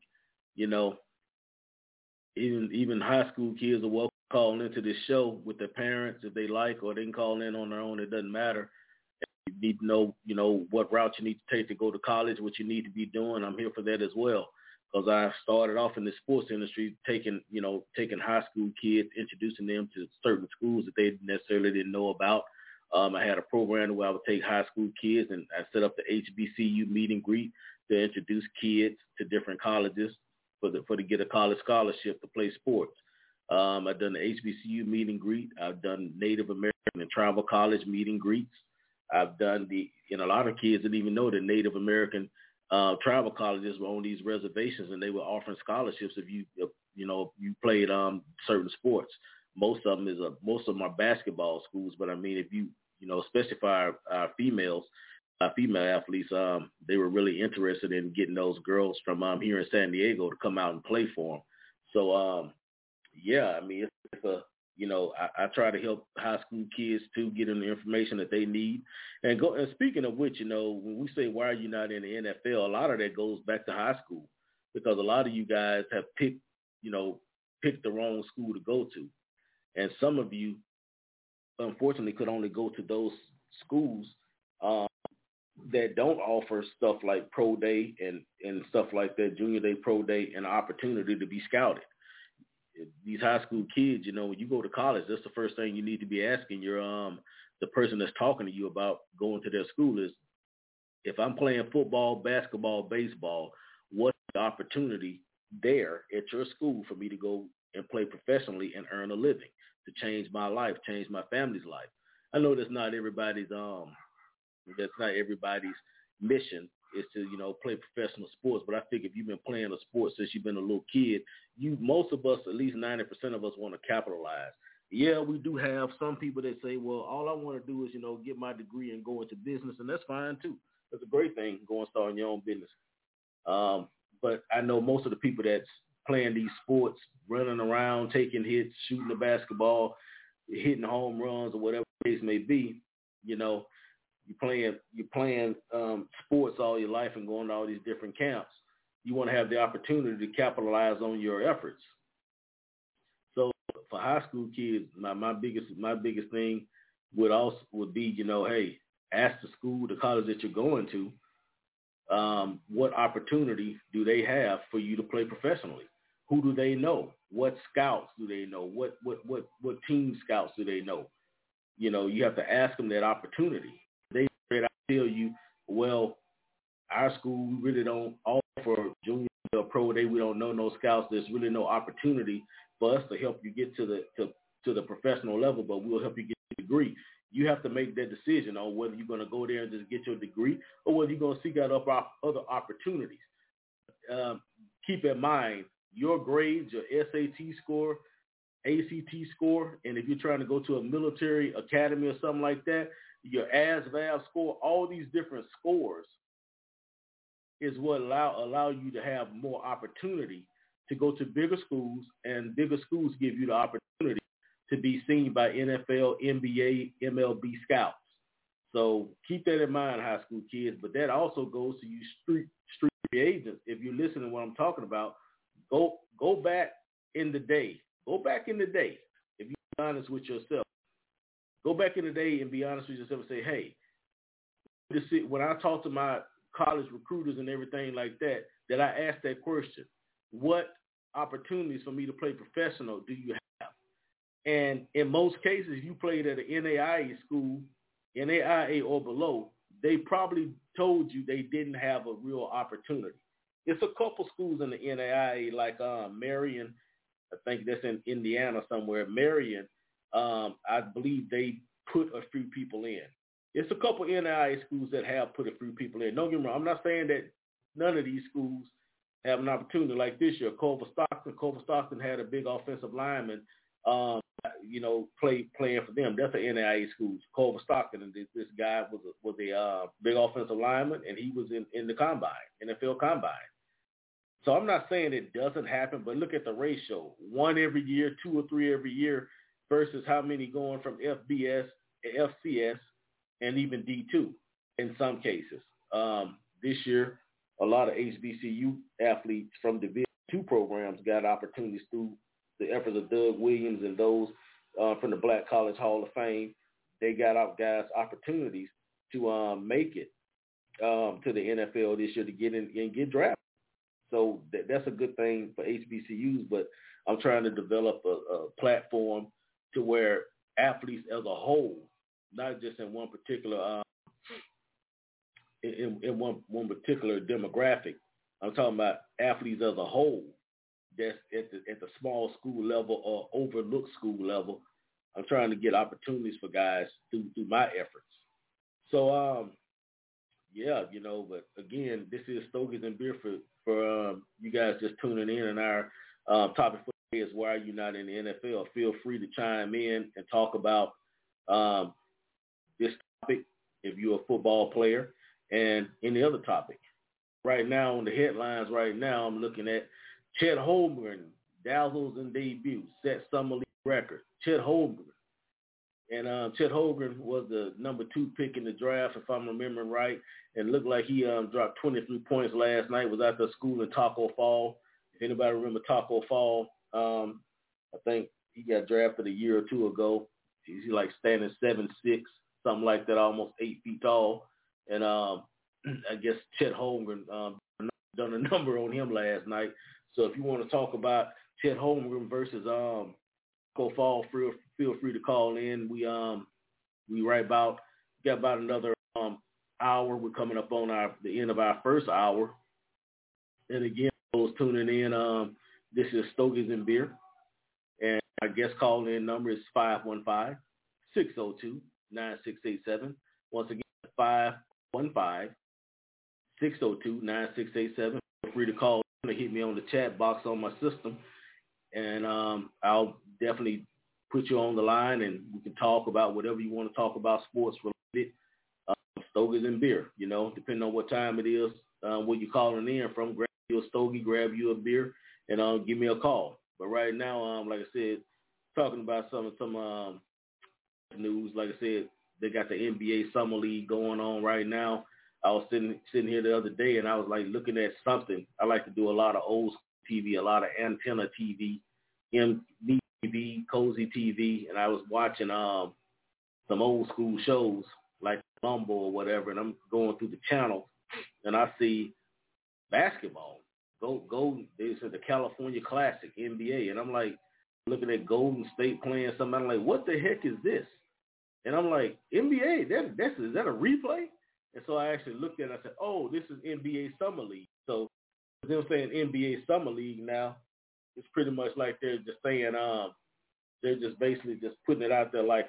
Even high school kids are welcome to call into this show with their parents if they like, or they can call in on their own. It doesn't matter. You need to know, what route you need to take to go to college, what you need to be doing. I'm here for that as well, because I started off in the sports industry, taking high school kids, introducing them to certain schools that they necessarily didn't know about. I had a program where I would take high school kids, and I set up the HBCU meet and greet to introduce kids to different colleges for to get a college scholarship to play sports. I've done the HBCU meet and greet. I've done Native American and tribal college meet and greets. I've done a lot of kids didn't even know that Native American tribal colleges were on these reservations, and they were offering scholarships if you played certain sports. Most of them are basketball schools, but I mean, if you especially for our female athletes, they were really interested in getting those girls from here in San Diego to come out and play for them. So yeah, I mean, it's a I try to help high school kids to get them the information that they need. And speaking of which, when we say, why are you not in the NFL, a lot of that goes back to high school, because a lot of you guys have picked the wrong school to go to. And some of you, unfortunately, could only go to those schools that don't offer stuff like pro day and stuff like that, junior day, pro day, and an opportunity to be scouted. These high school kids, when you go to college, that's the first thing you need to be asking your the person that's talking to you about going to their school is, if I'm playing football, basketball, baseball, what's the opportunity there at your school for me to go and play professionally and earn a living, to change my life, change my family's life? I know that's not everybody's mission is to, play professional sports. But I think if you've been playing a sport since you've been a little kid, most of us, at least 90% of us, want to capitalize. Yeah, we do have some people that say, well, all I want to do is, get my degree and go into business, and that's fine too. That's a great thing, going starting your own business. But I know most of the people that's playing these sports, running around, taking hits, shooting the basketball, hitting home runs, or whatever the case may be, you're playing sports all your life and going to all these different camps. You want to have the opportunity to capitalize on your efforts. So for high school kids, my biggest thing would be, hey, ask the school, the college that you're going to, what opportunity do they have for you to play professionally? Who do they know? What scouts do they know? What team scouts do they know? You know, you have to ask them that opportunity. They tell you, well, our school, we really don't offer junior or pro day. We don't know no scouts. There's really no opportunity for us to help you get to the professional level, but we'll help you get a degree. You have to make that decision on whether you're going to go there and just get your degree or whether you're going to seek out other opportunities. Keep in mind, your grades, your SAT score, ACT score, and if you're trying to go to a military academy or something like that, your ASVAB score, all these different scores is what allow you to have more opportunity to go to bigger schools, and bigger schools give you the opportunity to be seen by NFL, NBA, MLB scouts. So keep that in mind, high school kids. But that also goes to you street agents. If you're listening to what I'm talking about, go back in the day. Go back in the day. If you're honest with yourself, go back in the day and be honest with yourself and say, hey, when I talk to my college recruiters and everything like that, that I ask that question, what opportunities for me to play professional do you have? And in most cases, if you played at an NAIA school, NAIA or below, they probably told you they didn't have a real opportunity. It's a couple schools in the NAIA like Marion, I think that's in Indiana somewhere. Marion, I believe they put a few people in. It's a couple NAIA schools that have put a few people in. Don't get me wrong. I'm not saying that none of these schools have an opportunity like this year. Culver Stockton had a big offensive lineman, playing for them. That's an NAIA school, Culver Stockton, and this guy was a big offensive lineman, and he was in the combine, NFL combine. So I'm not saying it doesn't happen, but look at the ratio: 1 every year, 2 or 3 every year, versus how many going from FBS, FCS, and even D2 in some cases. This year, a lot of HBCU athletes from Division II programs got opportunities through the efforts of Doug Williams and those from the Black College Hall of Fame. They got guys opportunities to make it to the NFL this year to get in and get drafted. So that's a good thing for HBCUs, but I'm trying to develop a platform to where athletes as a whole, not just in one particular in one particular demographic. I'm talking about athletes as a whole that's at the small school level or overlooked school level. I'm trying to get opportunities for guys through my efforts. So, but again, this is Stogies and Beer for you guys just tuning in. And our topic for today is, why are you not in the NFL? Feel free to chime in and talk about this topic if you're a football player, and any other topic. Right now on the headlines I'm looking at Chet Holmgren dazzles in debut, set summer league record. Chet Holmgren. And Chet Holmgren was the number 2 pick in the draft, if I'm remembering right, and looked like he dropped 23 points last night, was out there school in Taco Fall. If anybody remember Taco Fall, I think he got drafted a year or 2 ago. He's like standing 7'6", something like that, almost 8 feet tall. And I guess Chet Holmgren done a number on him last night. So if you want to talk about Chet Holmgren versus Taco Fall, feel free to call in. We got about another hour. We're coming up on the end of our first hour. And again, those tuning in, this is Stogies and Beer. And our guest call-in number is 515-602-9687. Once again, 515-602-9687. Feel free to call in or hit me on the chat box on my system. And I'll definitely put you on the line, and we can talk about whatever you want to talk about, sports related. Stogies and Beer, depending on what time it is, where you're calling in from. Grab you a stogie, grab you a beer, and give me a call. But right now, like I said, talking about some news. Like I said, they got the NBA Summer League going on right now. I was sitting here the other day, and I was like looking at something. I like to do a lot of old TV, a lot of antenna TV, MTV, Cozy TV, and I was watching some old school shows like Lumbo or whatever, and I'm going through the channel and I see basketball. They said the California Classic, NBA, and I'm like looking at Golden State playing something. I'm like, what the heck is this? And I'm like, NBA? Is that a replay? And so I actually looked at it and I said, oh, this is NBA Summer League. So them saying NBA Summer League now, it's pretty much like they're just saying they're just basically just putting it out there like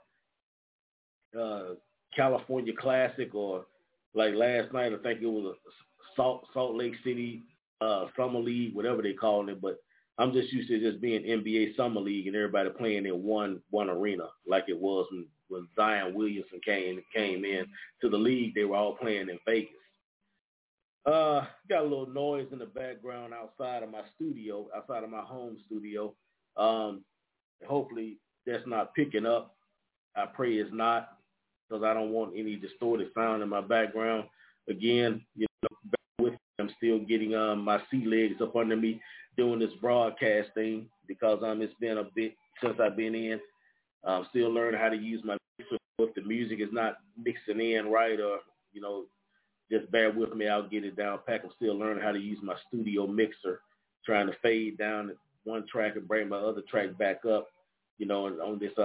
California Classic, or like last night I think it was a Salt Lake City Summer League, whatever they call it. But I'm just used to just being NBA Summer League and everybody playing in one arena like it was when Zion Williamson came in to the league. They were all playing in Vegas. Got a little noise in the background outside of my studio, outside of my home studio. Hopefully that's not picking up. I pray it's not, because I don't want any distorted sound in my background. Again, bear with me. I'm still getting my sea legs up under me doing this broadcast thing, because it's been a bit since I've been in. I'm still learning how to use my mixer. If the music is not mixing in right, or just bear with me. I'll get it down pat. I'm still learning how to use my studio mixer, trying to fade down one track and bring my other track back up. On this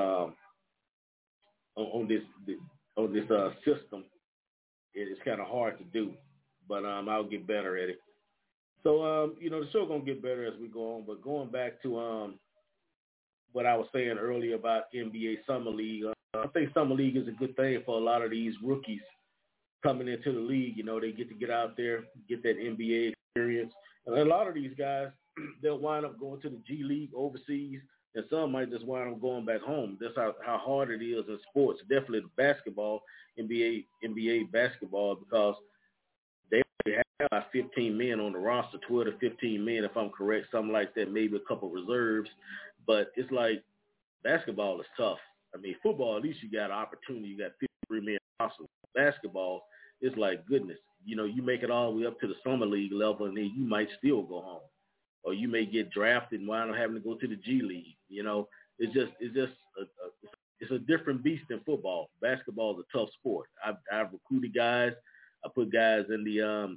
system, it's kind of hard to do, but I'll get better at it. So the show gonna get better as we go on. But going back to what I was saying earlier about NBA Summer League, I think Summer League is a good thing for a lot of these rookies coming into the league. They get out there, get that NBA experience, and a lot of these guys they'll wind up going to the G League overseas. And some might just wind up going back home. That's how hard it is in sports. Definitely basketball, NBA basketball, because they have about 15 men on the roster, 12 to 15 men, if I'm correct, something like that, maybe a couple reserves. But it's like basketball is tough. I mean, football, at least you got an opportunity. You got 53 men roster. Basketball, it's like, goodness, you make it all the way up to the summer league level, and then you might still go home. Or you may get drafted and wind up having to go to the G League. It's a different beast than football. Basketball is a tough sport. I've recruited guys. I put guys in the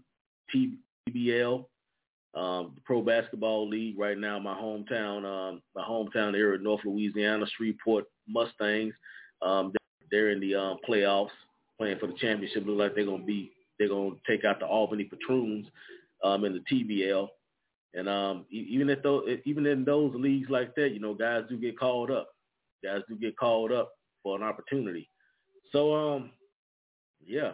PBL, the Pro Basketball League right now. My hometown area, North Louisiana, Shreveport Mustangs. They're in the playoffs, playing for the championship. Look like they're gonna take out the Albany Patroons in the TBL. And even in those leagues like that, guys do get called up. Guys do get called up for an opportunity. So, yeah,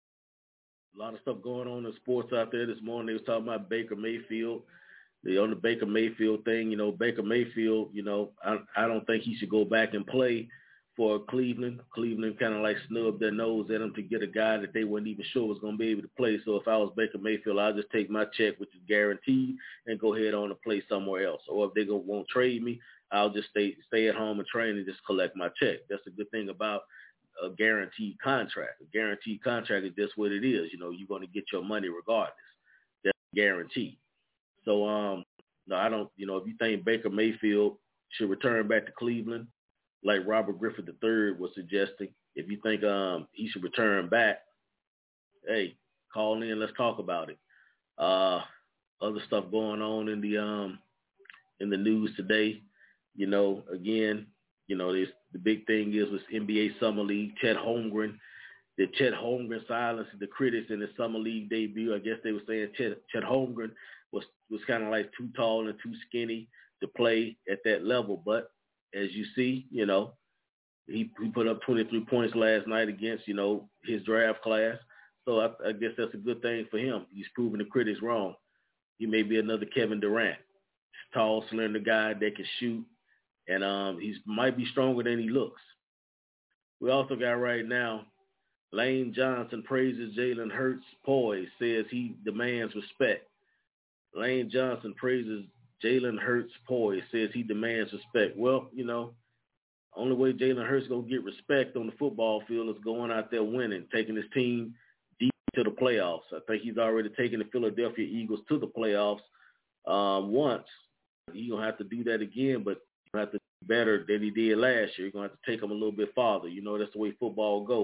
a lot of stuff going on in sports out there this morning. They was talking about Baker Mayfield. On the Baker Mayfield thing, Baker Mayfield, I don't think he should go back and play for Cleveland. Cleveland kind of like snubbed their nose at him to get a guy that they weren't even sure was going to be able to play. So if I was Baker Mayfield, I'll just take my check, which is guaranteed, and go ahead on and play somewhere else. Or if they won't trade me, I'll just stay at home and train and just collect my check. That's the good thing about a guaranteed contract. A guaranteed contract is just what it is. You're going to get your money regardless. That's guaranteed. So, no, I don't, if you think Baker Mayfield should return back to Cleveland, like Robert Griffin III was suggesting, if you think he should return back, hey, call in, let's talk about it. Other stuff going on in the news today, again, the big thing is with NBA Summer League, Chet Holmgren silenced the critics in the Summer League debut. I guess they were saying Chet Holmgren was kind of like too tall and too skinny to play at that level, but as you see, he put up 23 points last night against, his draft class. So I guess that's a good thing for him. He's proving the critics wrong. He may be another Kevin Durant. Tall, slender guy that can shoot, and he might be stronger than he looks. We also got right now, Lane Johnson praises Jalen Hurts' poise, says he demands respect. Lane Johnson praises Jalen Hurts' poise, says he demands respect. Well, only way Jalen Hurts going to get respect on the football field is going out there winning, taking his team deep to the playoffs. I think he's already taken the Philadelphia Eagles to the playoffs once. He's going to have to do that again, but he'll have to do better than he did last year. He's going to have to take them a little bit farther. That's the way football go.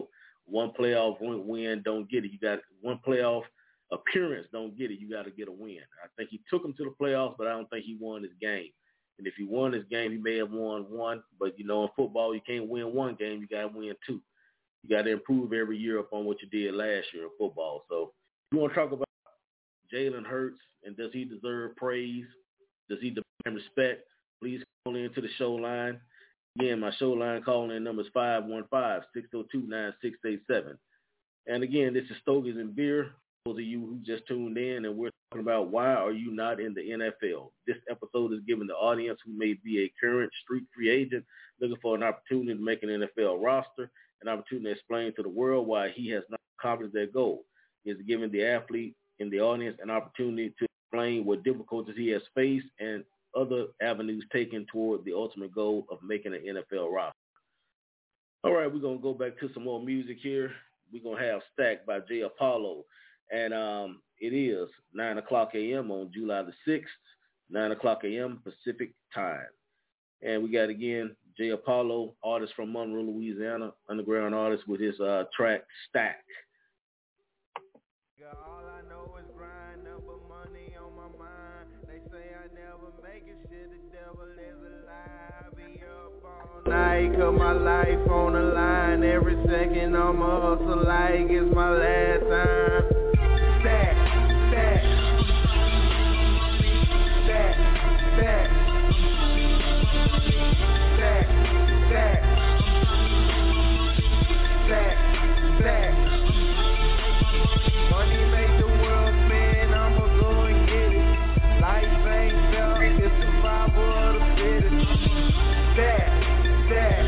one playoff win don't get it. You got one playoff appearance don't get it. You got to get a win. I think he took him to the playoffs, but I don't think he won his game. And if he won his game, he may have won one. But, you know, in football, you can't win one game. You got to win two. You got to improve every year upon what you did last year in football. So if you want to talk about Jalen Hurts and does he deserve praise? Does he demand respect? Please call into the show line. Again, my show line call-in number is 515-602-9687. And again, this is Stogies and Beer. Those of you who just tuned in, and we're talking about why are you not in the NFL. This episode is giving the audience who may be a current street free agent looking for an opportunity to make an NFL roster, an opportunity to explain to the world why he has not accomplished that goal. It's giving the athlete in the audience an opportunity to explain what difficulties he has faced and other avenues taken toward the ultimate goal of making an NFL roster. All right, we're going to go back to some more music here. We're going to have Stack by J. Apollo. And it is 9 o'clock a.m. on July the 6th, 9 o'clock a.m. Pacific time. And we got, again, J. Apollo, artist from Monroe, Louisiana, underground artist with his track Stack. All I know is grind, number money on my mind. They say I never make it, shit, the devil is a lie. I be up all night, cause my life on the line. Every second I'ma hustle like it's my last time. Stack, stack, stack, stack, stack, stack, stack, stack. Money make the world spin, I'ma go and get it. Life ain't fair, it's survival of the fittest. Stack, stack,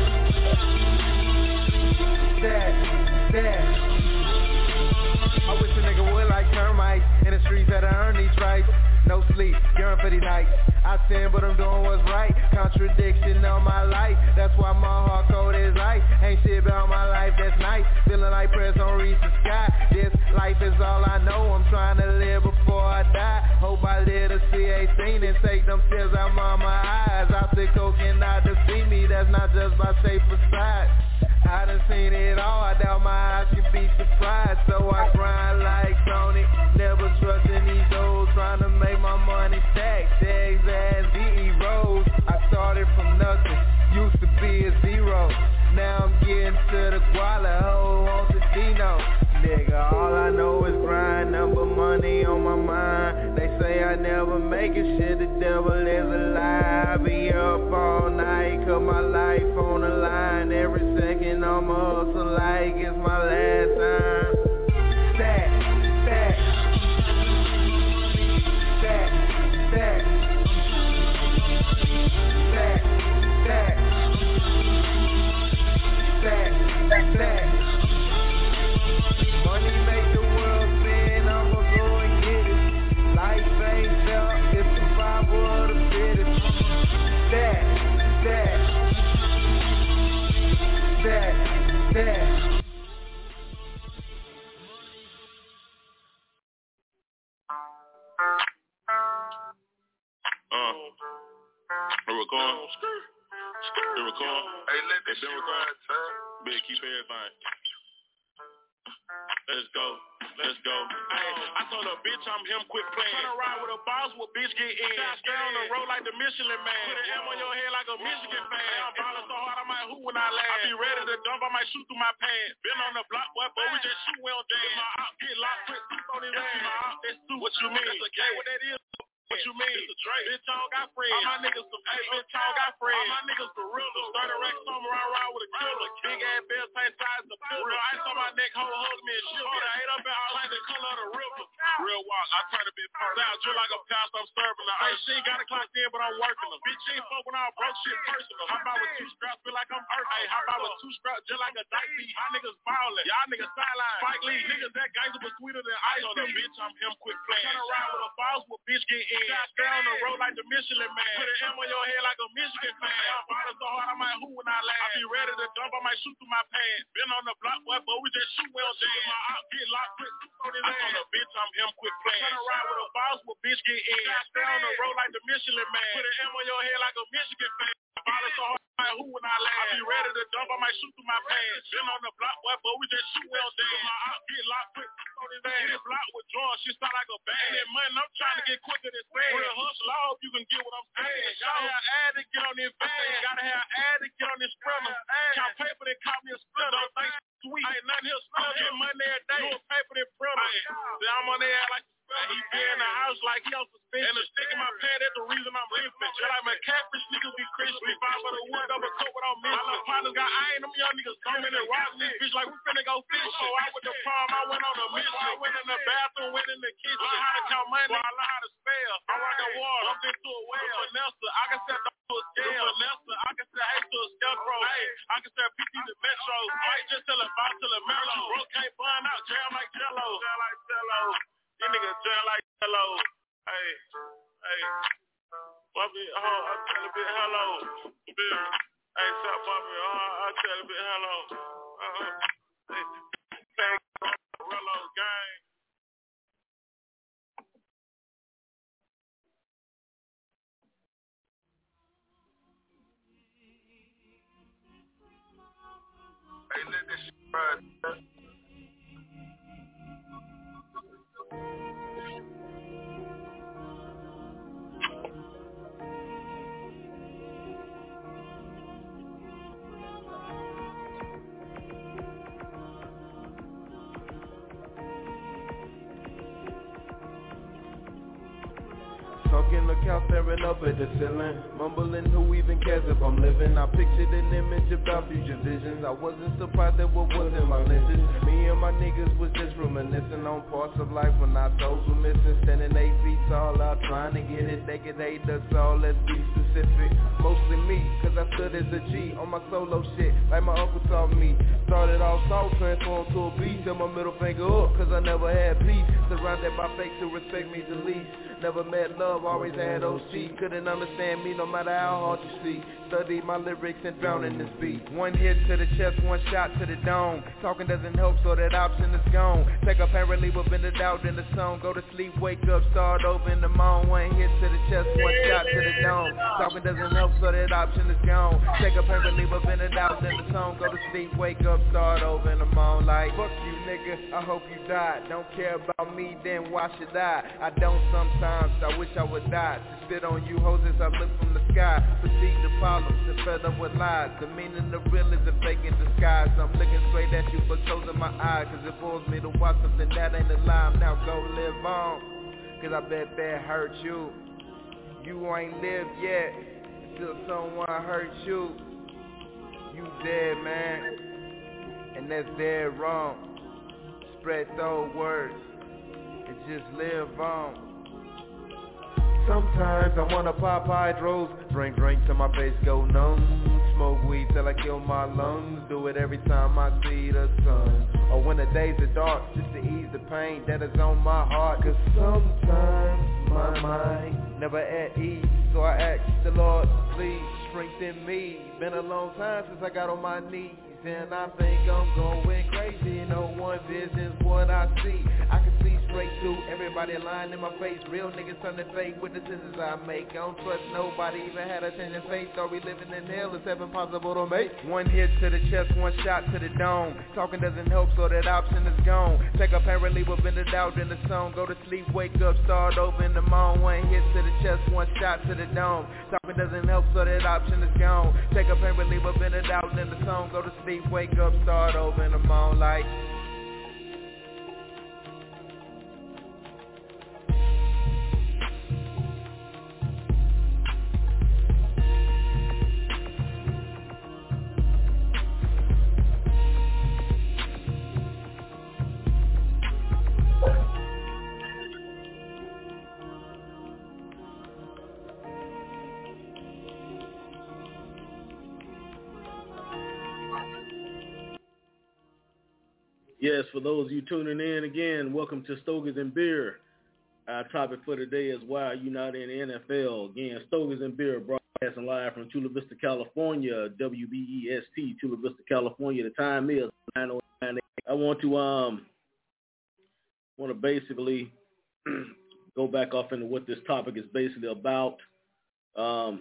stack, stack. I wish a nigga would like termites in the streets that I earn these stripes. No sleep, yearn for these nights. I sin, but I'm doing what's right. Contradiction on my life, that's why my heart cold is ice. Ain't shit about my life that's nice. Feeling like prayers don't reach the sky. This life is all I know. I'm trying to live before I die. Hope I live to see 18 and take them tears out my eyes. Obstacle cannot defeat me. That's not just my safe facade. I done seen it all, I doubt my eyes can be surprised. So I grind like Tony, never trusting these hoes. Trying to make my money stack, Jags and DE Rose. I started from nothing, used to be a zero. Now I'm getting to the guala, ho, on the Dino. Nigga, all I know is grind, number money on my mind. They say I never make it, shit, the devil is a lie. I be up all night, cause my life on the line. Every second I'ma hustle like it's my last time. Stack, stack, stack, stack, stack, stack, stack, stack. Money make the world spin, I'ma go and get it. Life ain't fair, it's survival of the fittest. Stack, stack, stack, stack. We're recording. Hey, let this shit ride, son. Big, keep everything. Let's go. Let's go. Hey, I told a bitch I'm him, quit playing. Tryna ride with a boss, what bitch get in? Stay on the road like the Michelin man. Put an M on your head like a Michigan fan. I'm ballin' so hard I might hoop when I land. I be ready to dump, I might shoot through my pants. Been on the block, boy, but we just shoot, we don't dance. My op get locked, put soup on his ass. My op, that's soup. What you mean? That's a game. What that is? What you mean? It's a drink. Bitch, I don't got friends. All my niggas some bitch, I don't got friends. All my niggas for real. 30 racks on me, ride with a killer. Big ass bell, same size as a pillar. Real ice on my neck, hold me and shit. Hold the 8 up and all like the color of the river. Real walk, I try to be part. Sound drill like a pastor, I'm serving her. Hey, she ain't got a clock in, but I'm working her. Bitch, she ain't fucking all broke shit personal. How about with 2 straps, feel like I'm earth. Hey, how about with 2 straps, just like a dice beat. My niggas ballin', y'all niggas sideline. Spike Lee, niggas that gangster but sweeter than ice on them. Bitch, I'm him, quit playing. Tryna ride with a boss, what bitch get in? Stay on the road like the Michelin man. Put an M on your head like a Michigan fan. I'm ballin' so hard I might hoop when I land. I be ready to dump, I might shoot through my pants. Been on the block, boy, but we just shoot, we don't dance. My op get locked, put soup on his ass. I told a bitch I'm him, quit playing. Tryna ride with a boss, what bitch get in? Stay on the road like the Michelin man. Put an M on your head like a Michigan fan. I'm ballin' so hard like who when I land. I be ready to dump, I might shoot through my pants. Been on the block, boy, but we just shoot well dead. My out get locked quick on his ass. This block with drawers, she sound like a bag. And that money, I'm trying to get quicker than spread. Real hustle, I hope you can get what I'm saying. Gotta have ad to get on this van. Gotta have ad to get on this sprinter. Count paper, they call me a splinter. Don't think sweet. Ain't nothing here splinter. Get money every day. Doing paper, they printer. Then I'm on their ass like he be in the house like he on suspension. And the stick in my pad, that's the reason I'm living. Just like my catfish niggas be crispy. We fight for the wood, double coat without me. My little partners got iron, them young niggas thumbing and rocking this bitch like we finna go fishing. So I with the prom, I went on a mission. I went in the bathroom, went in the kitchen. Learn how to count money, I learn how to spell. I rock the water, I'm into a well. Vanessa, I can set up to a scale. Vanessa, I can set hey to a scarecrow. Hey, I can set PT to Metro. Might just tell a box till a Merlo. Bro can't burn out, jam like Jello. Jam like Jello. These niggas jam like hello. Hey. Bobby, I tell a bit hello. Bill. Hey, stop Bobby, I tell a bit hello. Hey, tag Rello gang. Hey, let this shit ride. Sunk in the couch staring up at the ceiling, mumbling who even cares if I'm living. I pictured an image about future visions. I wasn't surprised at what was in my lenses. Me and my niggas was just reminiscing on parts of life when our souls were missing. Standing 8 feet tall out trying to get it. They could hate us all, let's be specific. Mostly me, cause I stood as a G on my solo shit like my uncle taught me. Started off soft, transformed to a beast. Held my middle finger up cause I never had peace. Surrounded by fakes who respect me the least. Never met love, always had OC. Couldn't understand me no matter how hard you see. Studied my lyrics and drown in this beat. One hit to the chest, one shot to the dome. Talking doesn't help, so that option is gone. Take apparently but bend it out in the song. Go to sleep, wake up, start over in the morning. One hit to the chest, one shot to the dome. Talking doesn't help, so that option is gone. Take apparently but bend it out in the song. Go to sleep, wake up, start over in the morning. Like, fuck you nigga, I hope you die. Don't care about me, then why should I don't sometimes. I wish I would die. To spit on you hoes as I look from the sky. Proceed the problems and fed up with lies. The meaning of real is a fake in disguise. I'm looking straight at you but closing my eyes. Cause it bores me to watch something that ain't alive. Now go live on. Cause I bet that hurt you. You ain't lived yet until someone hurt you. You dead, man. And that's dead wrong. Spread those words and just live on. Sometimes I wanna pop hydros, drink till my face go numb. Smoke weed till I kill my lungs, do it every time I see the sun. Or when the days are dark, just to ease the pain that is on my heart. Cause sometimes my mind never at ease, so I ask the Lord, please strengthen me. Been a long time since I got on my knees. And I think I'm going crazy. No one vision's what I see. I can see straight through everybody lying in my face. Real niggas turning fake with the decisions I make. I don't trust nobody, even had a change in faith. Are we living in hell? It's heaven possible to make? One hit to the chest, one shot to the dome. Talking doesn't help, so that option is gone. Take apparently but bend it out in the song. Go to sleep, wake up, start over in the morning. One hit to the chest, one shot to the dome. Talking doesn't help, so that option is gone. Take apparently but bend it out in the song. Go to sleep, wake up, start over in the morning like. Yes, for those of you tuning in again, welcome to Stogies and Beer. Our topic for today is why you're not in the NFL. Again, Stogies and Beer broadcasting live from Chula Vista, California, WBEST, Chula Vista, California. The time is 9:09. I want to basically go back off into what this topic is basically about.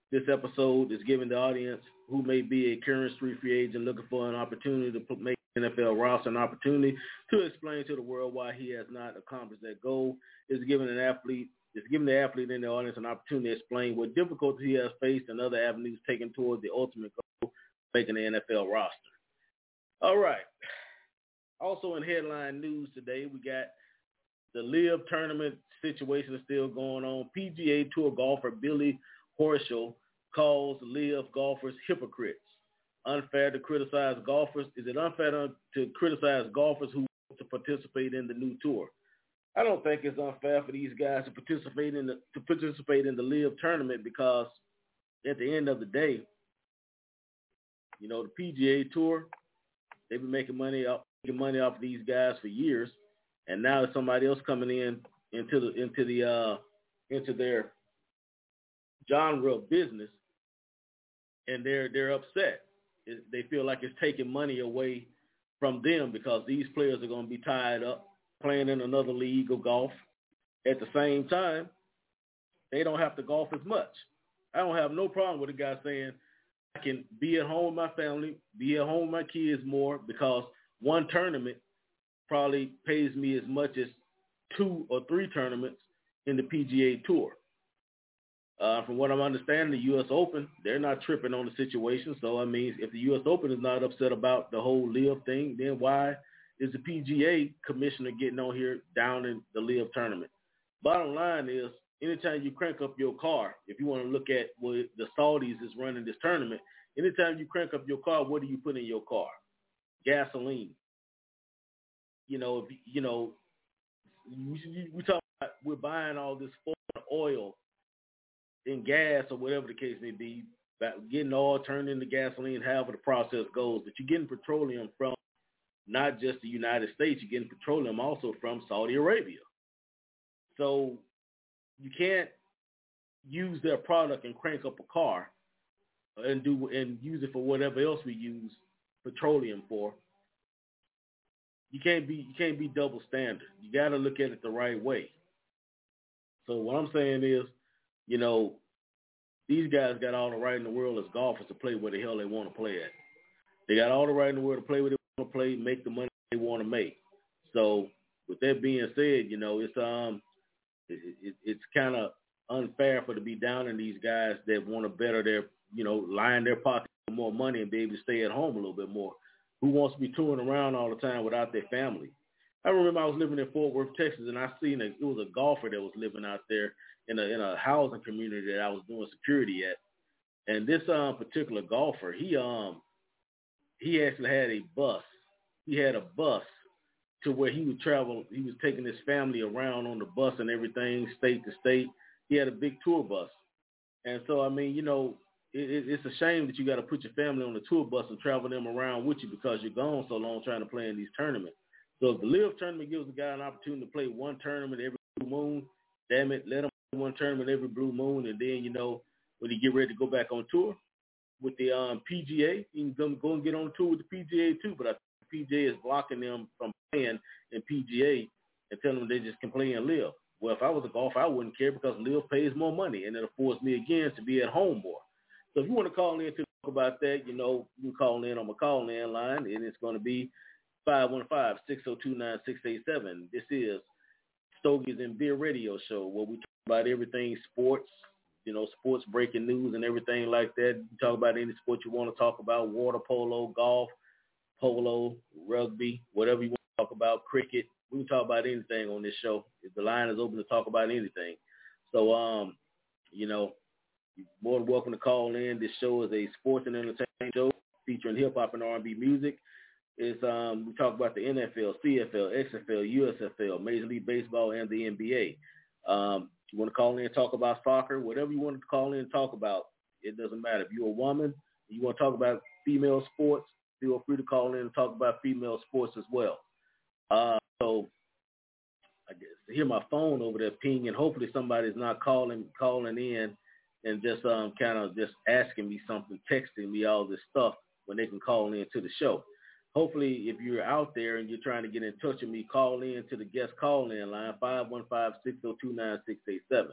This episode is giving the audience who may be a current street free agent looking for an opportunity to make NFL roster an opportunity to explain to the world why he has not accomplished that goal. It's giving the athlete in the audience an opportunity to explain what difficulties he has faced and other avenues taken toward the ultimate goal, making the NFL roster. All right. Also in headline news today, we got the LIV tournament situation is still going on. PGA Tour golfer Billy Horschel calls LIV golfers hypocrites. Unfair to criticize golfers. Is it unfair to criticize golfers who want to participate in the new tour? I don't think it's unfair for these guys to participate in the LIV tournament because at the end of the day, you know, the PGA Tour, they've been making money off these guys for years, and now there's somebody else coming into their genre of business, and they're upset. They feel like it's taking money away from them because these players are going to be tied up playing in another league of golf. At the same time, they don't have to golf as much. I don't have no problem with a guy saying, I can be at home with my family, be at home with my kids more because one tournament probably pays me as much as 2 or 3 tournaments in the PGA Tour. From what I'm understanding, the U.S. Open, they're not tripping on the situation. So, I mean, if the U.S. Open is not upset about the whole LIV thing, then why is the PGA commissioner getting on here down in the LIV tournament? Bottom line is, anytime you crank up your car, if you want to look at what the Saudis is running this tournament, anytime you crank up your car, what do you put in your car? Gasoline. We talk about we're buying all this foreign oil and gas or whatever the case may be, getting oil turned into gasoline, however the process goes. But you're getting petroleum from not just the United States, you're getting petroleum also from Saudi Arabia. So you can't use their product and crank up a car and use it for whatever else we use petroleum for. You can't be double standard. You got to look at it the right way. So what I'm saying is, you know, these guys got all the right in the world as golfers to play where the hell they want to play at. They got all the right in the world to play where they want to play, make the money they want to make. So with that being said, you know, it's kind of unfair to be down on these guys that want to better their, you know, line their pockets for more money and be able to stay at home a little bit more. Who wants to be touring around all the time without their family? I remember I was living in Fort Worth, Texas, and I seen it was a golfer that was living out there in a housing community that I was doing security at. And this particular golfer, he actually had a bus. He had a bus to where he would travel. He was taking his family around on the bus and everything, state to state. He had a big tour bus. And so, I mean, you know, it's a shame that you got to put your family on the tour bus and travel them around with you because you're gone so long trying to play in these tournaments. So if the LIV tournament gives a guy an opportunity to play one tournament every blue moon, damn it, let him play one tournament every blue moon, and then, you know, when he get ready to go back on tour with the PGA, he can go and get on tour with the PGA too. But I think the PGA is blocking them from playing in PGA and telling them they just can play in LIV. Well, if I was a golfer, I wouldn't care because LIV pays more money, and it'll force me again to be at home more. So if you want to call in to talk about that, you know, you can call in on my call-in line, and it's going to be 515-602-9687. This is Stogies and Beer Radio Show, where we talk about everything sports, you know, sports breaking news and everything like that. You talk about any sport you want to talk about, water polo, golf, polo, rugby, whatever you want to talk about, cricket. We can talk about anything on this show. If the line is open to talk about anything. So, you know, you're more than welcome to call in. This show is a sports and entertainment show featuring hip-hop and R&B music. It's, we talk about the NFL, CFL, XFL, USFL, Major League Baseball, and the NBA. You want to call in and talk about soccer, whatever you want to call in and talk about, it doesn't matter. If you're a woman, you want to talk about female sports, feel free to call in and talk about female sports as well. So I guess hear my phone over there pinging. Hopefully somebody's not calling in and just kind of just asking me something, texting me all this stuff when they can call in to the show. Hopefully, if you're out there and you're trying to get in touch with me, call in to the guest call-in line, 515-602-9687.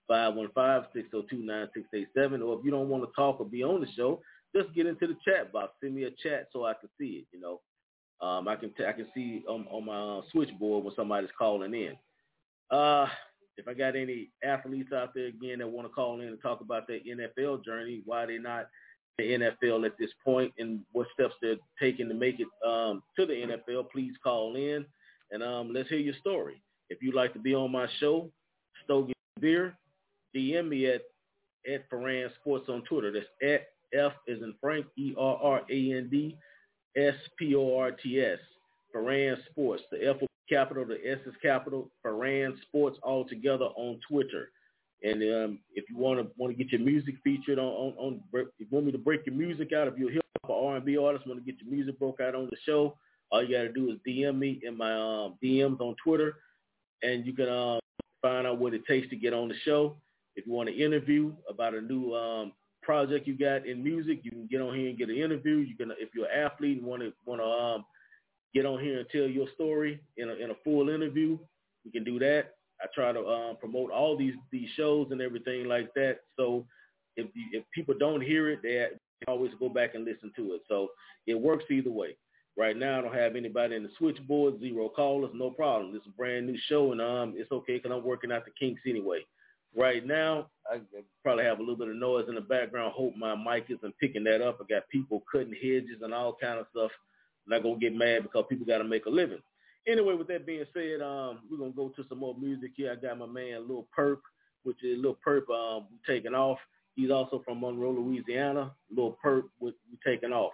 515-602-9687. Or if you don't want to talk or be on the show, just get into the chat box. Send me a chat so I can see it. I can see on my switchboard when somebody's calling in. If I got any athletes out there again that want to call in and talk about their NFL journey, why they're not in the NFL at this point, and what steps they're taking to make it to the NFL, please call in and let's hear your story. If you'd like to be on my show, Stogie Beer, DM me at Ferrand Sports on Twitter. That's at F as in Frank, ERRAND SPORTS, Ferrand Sports. The F will be capital, the S is capital, Ferrand Sports all together on Twitter. And if you want to get your music featured on if you want me to break your music out, if you're a hip hop or R&B artist, want to get your music broke out on the show, all you got to do is DM me in my DMs on Twitter, and you can find out what it takes to get on the show. If you want to interview about a new project you got in music, you can get on here and get an interview. You can, if you're an athlete and want to get on here and tell your story in a full interview, you can do that. I try to promote all these shows and everything like that. So if people don't hear it, they always go back and listen to it. So it works either way. Right now, I don't have anybody in the switchboard, 0 callers, no problem. This is a brand new show, and it's okay because I'm working out the kinks anyway. Right now, I probably have a little bit of noise in the background. Hope my mic isn't picking that up. I got people cutting hedges and all kind of stuff. I'm not going to get mad because people got to make a living. Anyway, with that being said, we're going to go to some more music here. I got my man Lil Perp, which is Lil Perp taking off. He's also from Monroe, Louisiana. Lil Perp, we taking off.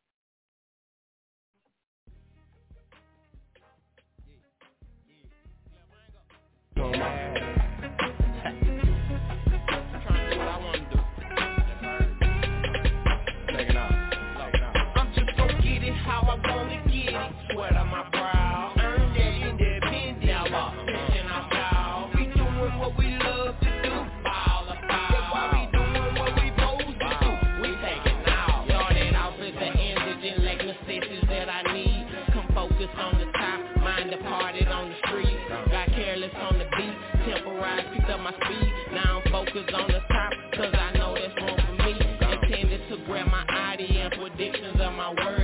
How I wanna get it, sweat on my brow, earn that independence, never pitching our foul. We doing what we love to do, ball about. That's why we doing what we supposed to do. We taking out, started off as an indigent, like necessities that I need. Come focus on the top, mind departed on the street. Got careless on the beat, temporized, picked up my speed. Now I'm focused on the top, cause I know that's room for me. Intended to grab my audience with dictions of my words.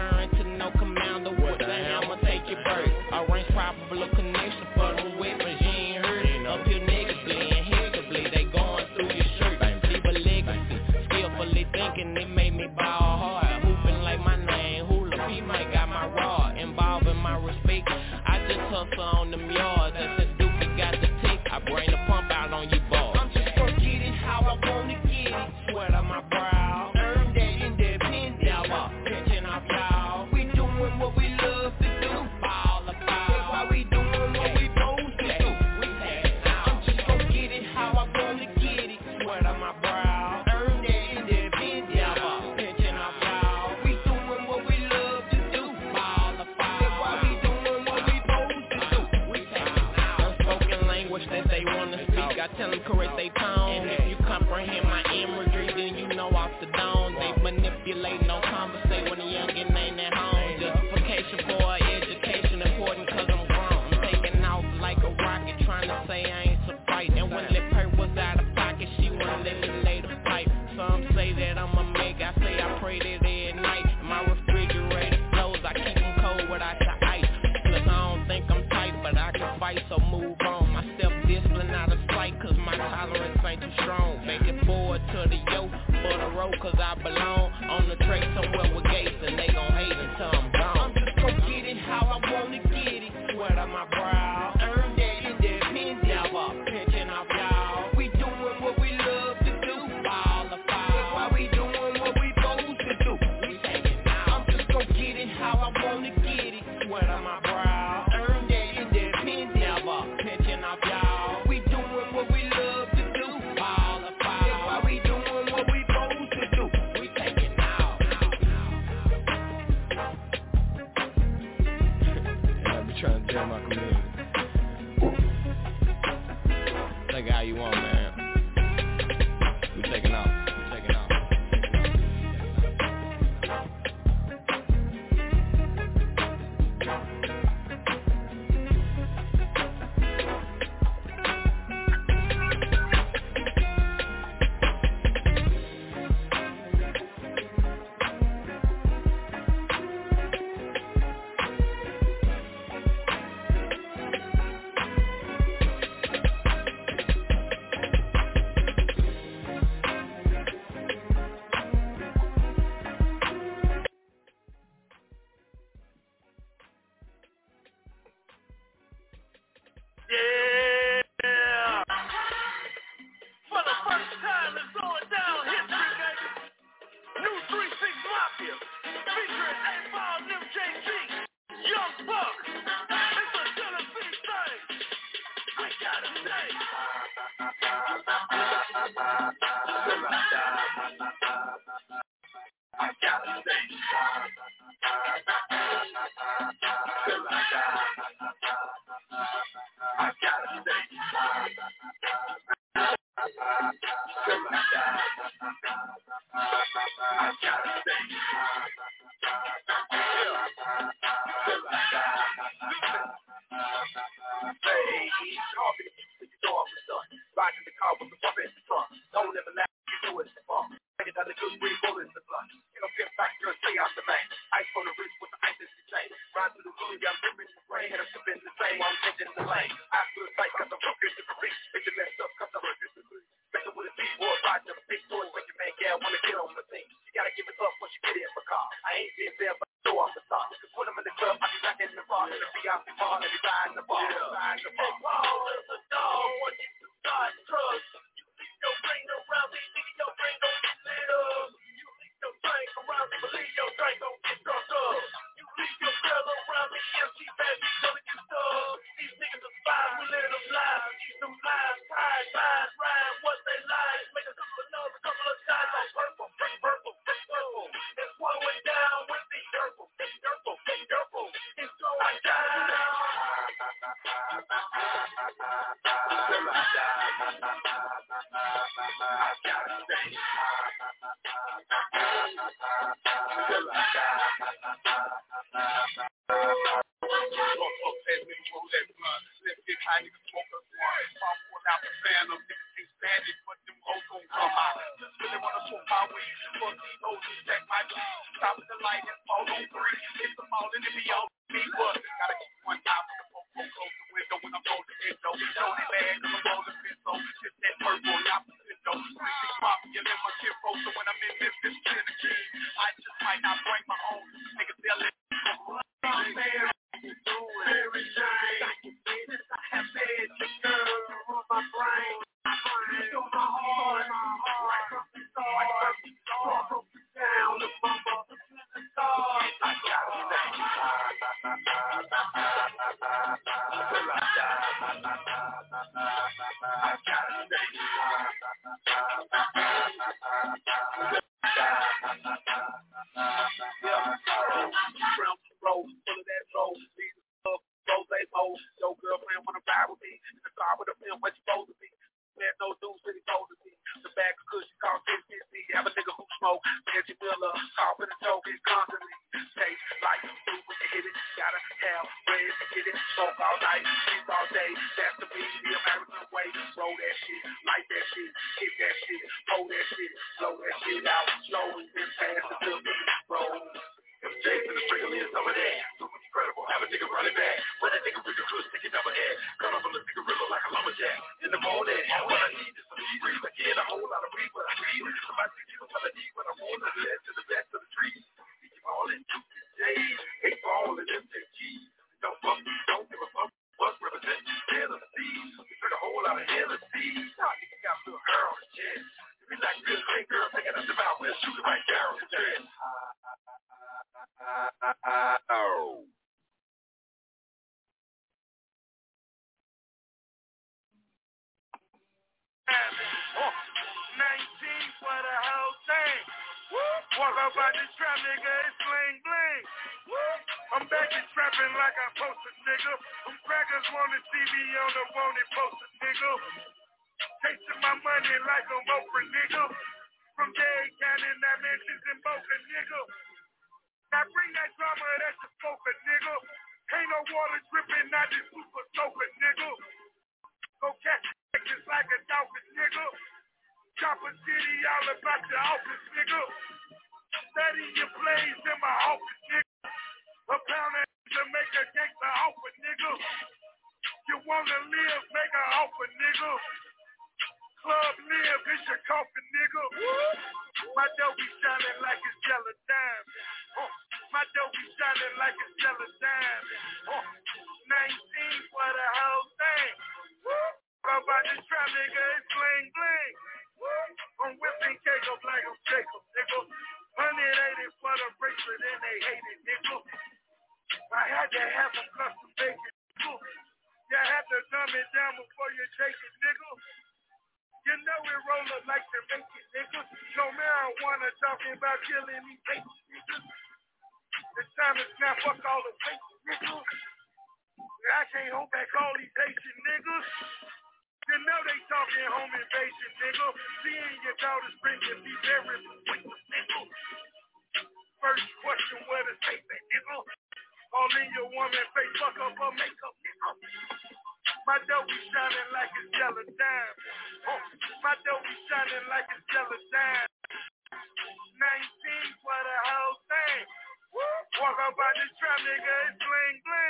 Arrange probable connection for the weapons you ain't heard. Up here niggas bleeding, here to bleed, they going through your shirt. Leave a legacy, skillfully thinking it made me ball hard. Hooping like my name, Hula P might got my rod. Involving my respect, I just hustle on them yards. That's the Dookie got the tick, I bring the pump out on you boys. I'm just gonna get it how I wanna get it. Sweat on my brow, earn that independence, never pitching off y'all. We doing what we love to do. Tell them correct they tone. And if you comprehend my imagery, then you know off the dome. They manipulate, no conversate when the youngin' ain't at home. Justification for education important cause I'm grown. I'm taking off like a rocket, trying to say I ain't to fight. And when Lil Perp was out of pocket, she wouldn't let me lay the pipe. Some say that I'm a meg, I say I pray that every night. My refrigerator flows, I keep them cold without the ice. Plus I don't think I'm tight, but I can fight, so move on. My self-discipline out of sight, cause my tolerance ain't too strong. Make it forward to the yoke, for the road, cause I belong on the track somewhere with gates, and they gon' hate until I'm gone. I'm just gon' get it how I wanna get it. Sweat on my brow, earn that independence, never pitching off y'all. We doing what we love to do, ball about. That's why we doing what we supposed to do. We taking out. I'm just gon' get it how I wanna get it. Sweat on my brow, earn that independence, never pitching off y'all. We doing what we love to do, ball about. That's why we doing what we supposed to do. We taking out. I be trying to tell my community. Take it how you want, man. We taking off. We taking off. Louis, I'm ripping the brain, had a sip in the same while I'm changing the lane. I feel tight, cause I'm broken to the beat, bitch, messed up, cause I'm broken to the beat. Messing with a big boy, riding up big toys, make your man gal wanna get on the thing. You gotta give it up once you get in my car. I ain't been there, but I show off the top. Cause when I'm in the club, I be back in the bar, and the VIP bar, and be riding the bar, riding the bar. Paul is a dog, when you start drugs. You leave your brain around me, nigga, your brain don't get lit up. You leave your drink around me, believe your drink don't get drunk up. You leave your girl around me, empty bag, you telling you stuff. These niggas are spies, we let them lie, keep them lies, tied, lies, rhyme, what they lies, make a couple of notes, a couple of times, like purple, purple, purple. It's one way down with the purple, purple, purple. It's going down. Let's get high, niggas smoke us one. I'm pulling out the fan of niggas ain't standing, but them hoes gon' come out. Just really wanna smoke my weed, fuck these hoes and check my cheese. Stop at the light and fall on three. Hit them all and it be all me, but gotta keep one eye for the popo, close the window when I'm rolling the window. Know they mad cause I'm rolling pinto. Just that purple, not the window. Slick pop, you let my shit roll, so when I'm in Memphis, Tennessee, I just might not bring my own. Niggas tell it. Very nice. I have made the girl on my brain. Feel my heart, right from the start. Broke it down, the bumper, the stars. I gotta stay. Till I die. I gotta stay. Roll, full of that roll. Rose mode, your girlfriend wanna ride with me. In the car with a film, what you supposed to be? Man, no dudes really supposed to be. The bag of cushion called 650. Have a nigga who smoke. Reggie Miller, cough in the choke, it's constantly. Taste like food when you hit it. Gotta have bread to get it. Smoke all night, sleep all day. That's the me, the American way. Roll that shit, light that shit, hit that shit, hold that shit, blow that shit out. Slow and then pass it to me. Roll. Jason the Sprinkle is over there. So incredible, have a nigga running back. When a nigga with the good sticking up ahead. Cut off a little gorilla like a lumberjack. In the morning, what I need is some breeze. I get a whole lot of breeze, but I feel somebody give us what I need when I want to head to the back of the tree. We keep all in days. They fall in MJG. Don't fuck, don't give a fuck. What's represent Tennessee? We took a whole lot of Hennessy. Nah, nigga got a little hair on his chest. You be like this great girl taking out the mouth and shooting right there on his chest. Oh. 19 for the whole thing. Walk up out this trap, nigga, it's bling bling. I'm back to trapping like I posted, nigga. Them crackers wanna see me on the wanted poster, nigga. Chasing my money like a Oprah, nigga. From Dade County, that mentions in Boca, nigga. Now bring that drama, that's the poker, nigga. Ain't no water dripping, not this super soaker, nigga. Go catch just like a dolphin, nigga. Chopper City, all about the office, nigga. Study your plays in my office, nigga. A pound of to make a gangster offer, nigga. You wanna live, make an offer, nigga. Club live, it's your coffin, nigga. My dough be shining like it's yellow diamond. My dough be shining like it's yellow diamond. 19 for the whole thing. About this trap, nigga, it's bling bling. I'm whipping cake up like I'm Jacob, nigga. 180 for the bracelet and they hate it, nigga. I had to have them custom bacon, nigga. You had to dumb it down before you take it, nigga. You know it roll up like to make it, nigga. No marijuana talking about killing these bacon, nigga. The time is now, fuck all the bacon, nigga. I can't hold back all these Haitian niggas. You know they talking home invasion, nigga. Seeing your daughter spring your be very sweet, nigga. First question, where the safe at, nigga? All in your woman face, fuck up her makeup, nigga. My dough be shining like it's yellow dime. My dough be shining like it's yellow dime. 19 for the whole thing. Walk up out this trap, nigga, it's bling bling.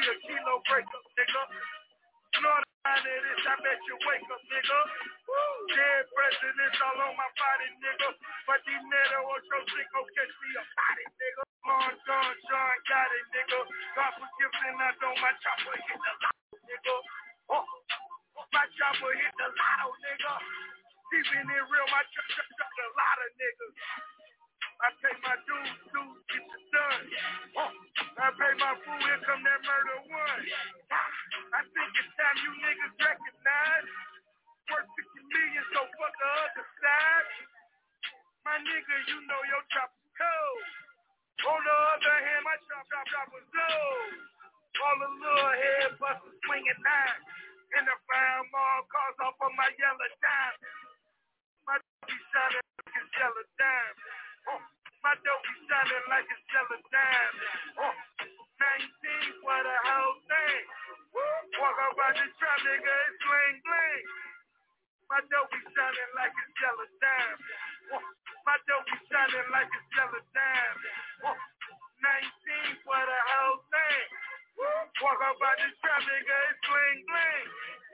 a kilo breakup, nigga. You know the line of this, I bet you wake up, nigga. Dead presidents all on my body, nigga. But these niggas or your Cinco catch me a body, nigga. John got it, nigga. God forgives and I know my chopper hit the lotto, nigga. My chopper hit the lotto, nigga. Keeping it real, my chopper a lot of niggas. I pay my dues, get it done. I pay my food, here come that murder one. I think it's time you niggas recognize. Worth 50 million, so fuck the other side. My nigga, you know your chopper's cold. On the other hand, my chopper's low. All the little head busters swinging nine. And I found more cars off of my yellow dime. My dope be shining like it's yellow dime. My dope be shining like it's yellow dime. 19 for the whole thing. Walk up out the trap, nigga, it's bling bling. My dope be shining like it's yellow dime. My dope be shining like it's yellow dime. 19 for the whole thing. Walk up out the trap, nigga, it's bling bling.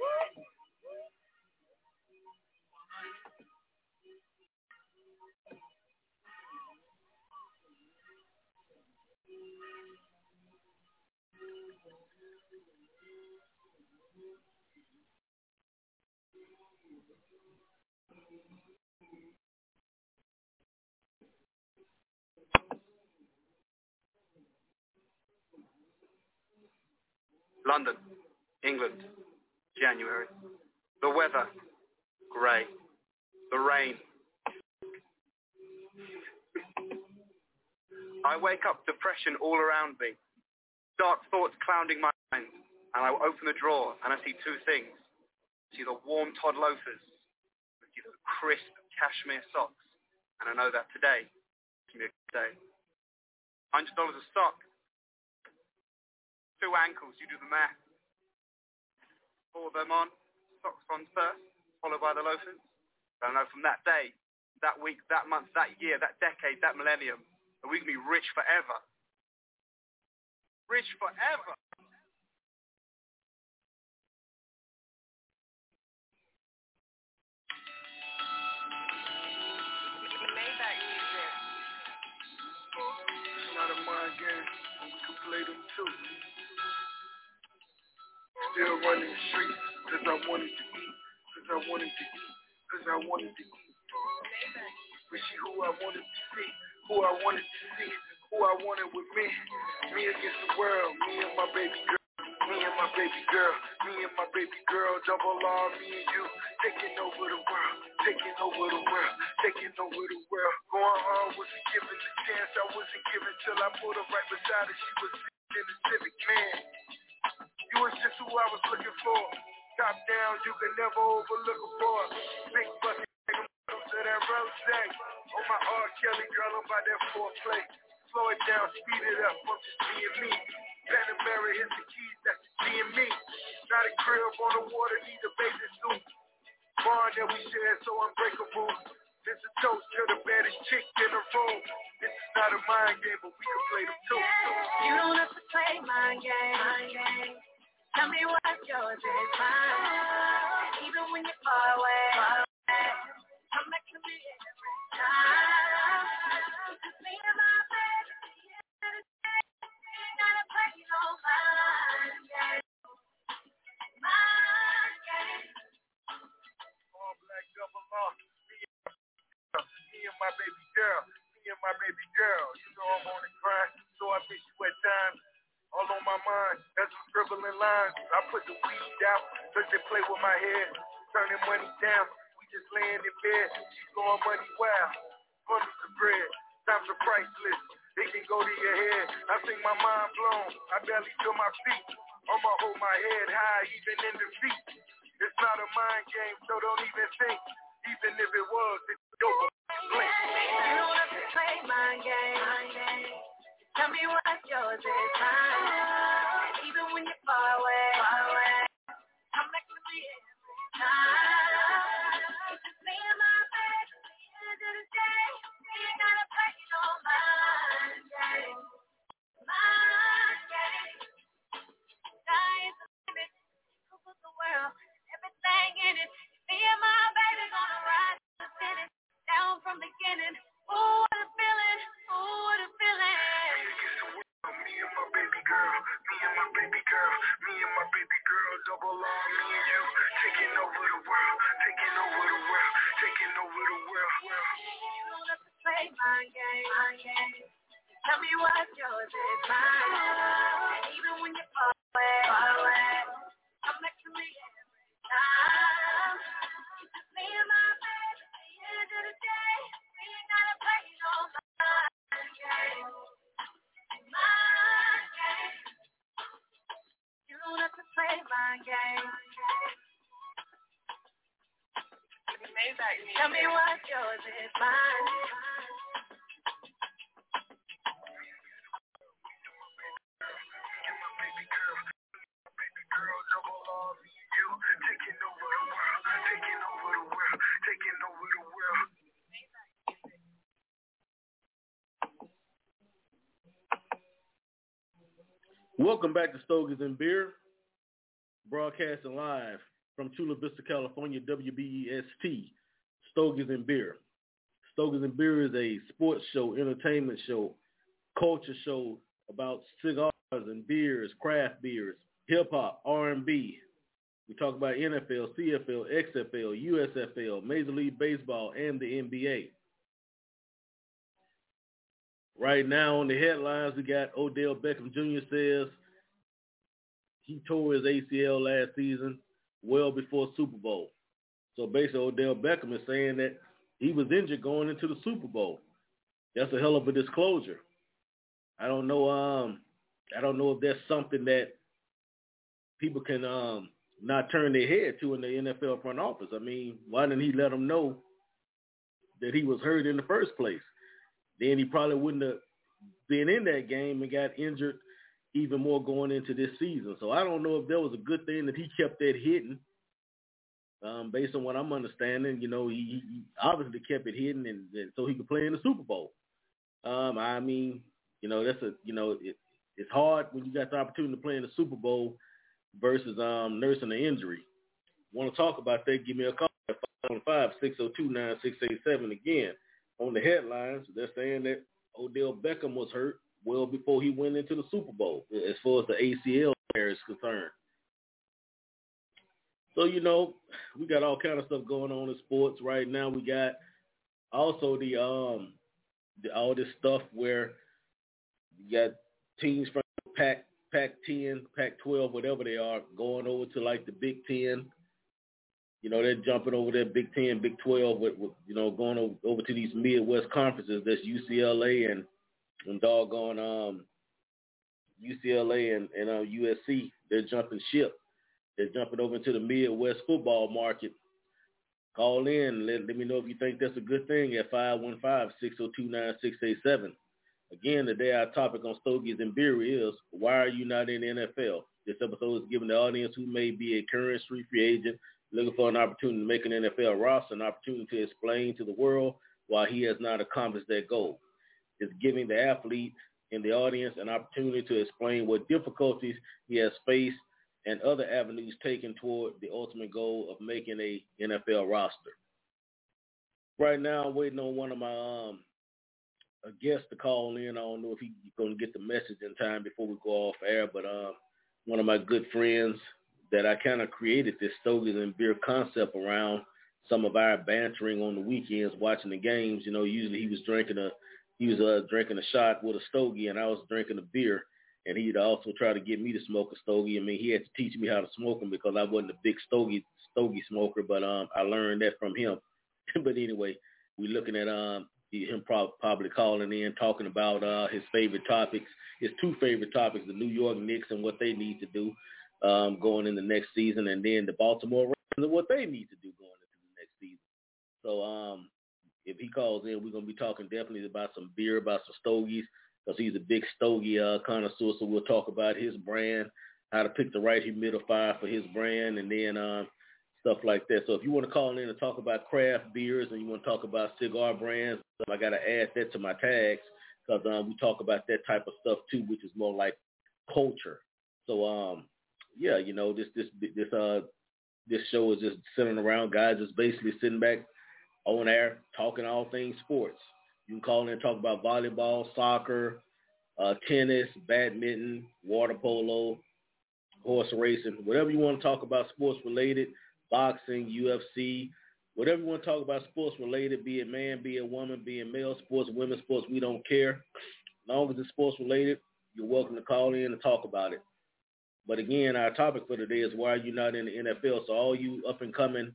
London, England, January. The weather, grey. The rain. I wake up, depression all around me. Dark thoughts clouding my mind. And I open the drawer and I see two things. I see the warm Todd loafers. I see the crisp cashmere socks. And I know that today is going to be a good day. $100 a sock. 2 ankles, you do the math. 4 of them on, socks on first, followed by the loafers. I know from that day, that week, that month, that year, that decade, that millennium, that we can be rich forever. Rich forever. It's not a mind game, we can play them too. Still running the streets, cause I wanted to eat, cause I wanted to eat, cause I wanted to eat. Wishing who I wanted to see, who I wanted to see, who I wanted with me. Me against the world, me and my baby girl, me and my baby girl, me and my baby girl, double R, me and you, taking over the world, taking over the world, taking over the world. Going hard, wasn't given the chance, I wasn't given till I put her right beside her, she was sitting in the Civic, man. You was just who I was looking for. Top down, you can never overlook a boy. Big bucket, to that rose. On my R. Kelly, girl, I'm by that foreplay. Slow it down, speed it up, I'm just being me. Panamera, hit the keys, that's being me. Not a crib on the water, need a bathing suit. Bond that we share, so unbreakable. It's a toast to the baddest chick in the room. This is not a mind game, but we can play them too. You don't have to play my game. Tell me what's yours is mine. Even when you're far away. Come back to me every time. Me and my baby, you gotta play no mind game. Mind game. All black double R. Me and my baby girl. Me and my baby girl. You know I'm on the grind, so I miss you at times. All on my mind, that's some scribbling lines. I put the weed out, cause they play with my head. Turning money down, we just laying in bed. She's going money wild, bundles of bread. Times are priceless, it can go to your head. I think my mind blown, I barely feel my feet. I'ma hold my head high, even in defeat. It's not a mind game, so don't even think. Even if it was, it's over. Blink. You don't have to play my game. Tell me what's yours is mine. Even when you're far away. Come back to me every time. It's just me and my baby. End of the day, you gotta play no mind game. Mind game. over the world, taking over the world, taking over the world. You don't have to play my game. Tell me what's yours is mine. And even when you fall away, come back to me every time. It's just me and my baby. At the end of the day, we ain't gotta play no mind game. Mind game. You don't have to play my game. Tell me what's yours is mine. Welcome back to Stogies and Beer, broadcasting live from Chula Vista, California, WBEST, Stogies and Beer. Stogies and Beer is a sports show, entertainment show, culture show about cigars and beers, craft beers, hip-hop, R&B. We talk about NFL, CFL, XFL, USFL, Major League Baseball, and the NBA. Right now on the headlines, we got Odell Beckham Jr. says he tore his ACL last season well before Super Bowl. So basically Odell Beckham is saying that he was injured going into the Super Bowl. That's a hell of a disclosure. I don't know if that's something that people can not turn their head to in the NFL front office. I mean, why didn't he let them know that he was hurt in the first place? Then he probably wouldn't have been in that game and got injured even more going into this season. So I don't know if that was a good thing that he kept that hidden. Based on what I'm understanding, you know, he obviously kept it hidden and so he could play in the Super Bowl. I mean, you know, it's hard when you got the opportunity to play in the Super Bowl versus nursing an injury. Want to talk about that? Give me a call at 515-602-9687. Again, on the headlines, they're saying that Odell Beckham was hurt well before he went into the Super Bowl, as far as the ACL is concerned. So, you know, we got all kind of stuff going on in sports right now. We got also the all this stuff where you got teams from Pac-10, Pac-12, whatever they are, going over to like the Big Ten. You know, they're jumping over there, Big 10, Big 12, with you know, going over to these Midwest conferences. That's UCLA and doggone UCLA and USC. They're jumping ship. They're jumping over into the Midwest football market. Call in. Let me know if you think that's a good thing at 515-602-9687. Again, today our topic on Stogies and Beer is, why are you not in the NFL? This episode is giving the audience who may be a current street free agent looking for an opportunity to make an NFL roster, an opportunity to explain to the world why he has not accomplished that goal. It's giving the athlete in the audience an opportunity to explain what difficulties he has faced and other avenues taken toward the ultimate goal of making a NFL roster. Right now, I'm waiting on one of my a guest to call in. I don't know if he's going to get the message in time before we go off air, but one of my good friends that I kind of created this Stogies and Beer concept around, some of our bantering on the weekends, watching the games. You know, usually he was drinking a shot with a stogie, and I was drinking a beer. And he'd also try to get me to smoke a stogie. I mean, he had to teach me how to smoke them because I wasn't a big stogie smoker, but I learned that from him. But anyway, we're looking at him probably calling in, talking about his favorite topics, his two favorite topics, the New York Knicks and what they need to do going in the next season, and then the Baltimore Ravens and what they need to do going into the next season. So if he calls in, we're going to be talking definitely about some beer, about some stogies, because he's a big stogie connoisseur. So we'll talk about his brand, how to pick the right humidifier for his brand, and then stuff like that. So if you want to call in and talk about craft beers and you want to talk about cigar brands, I got to add that to my tags because we talk about that type of stuff too, which is more like culture. So yeah, you know, this show is just centering around guys just basically sitting back on air talking all things sports. You can call in and talk about volleyball, soccer, tennis, badminton, water polo, horse racing, whatever you want to talk about sports related. boxing, UFC, whatever you want to talk about sports related, be it man, be it woman, be it male sports, women's sports, we don't care. As long as it's sports related, you're welcome to call in and talk about it. But again, our topic for today is why are you not in the NFL? So all you up and coming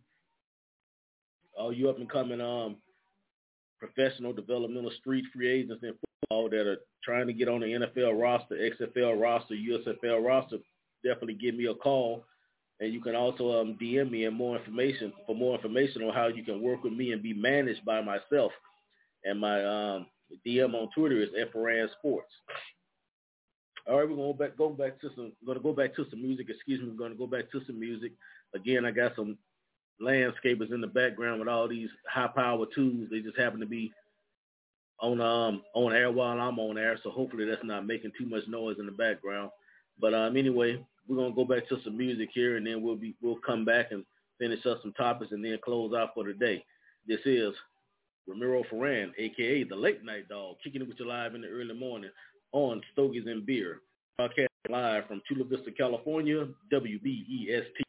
professional, developmental, street free agents in football that are trying to get on the NFL roster, XFL roster, USFL roster, definitely give me a call. And you can also DM me for more information on how you can work with me and be managed by myself. And my DM on Twitter is FRAN Sports. All right, we're going to go back to some music. We're going to go back to some music. Again, I got some landscapers in the background with all these high-power tools. They just happen to be on air while I'm on air, so hopefully that's not making too much noise in the background. But anyway, we're going to go back to some music here, and then we'll come back and finish up some topics and then close out for the day. This is Ramiro Ferran, a.k.a. the Late Night Dog, kicking it with you live in the early morning on Stogies and Beer. Broadcast live from Chula Vista, California, WBEST.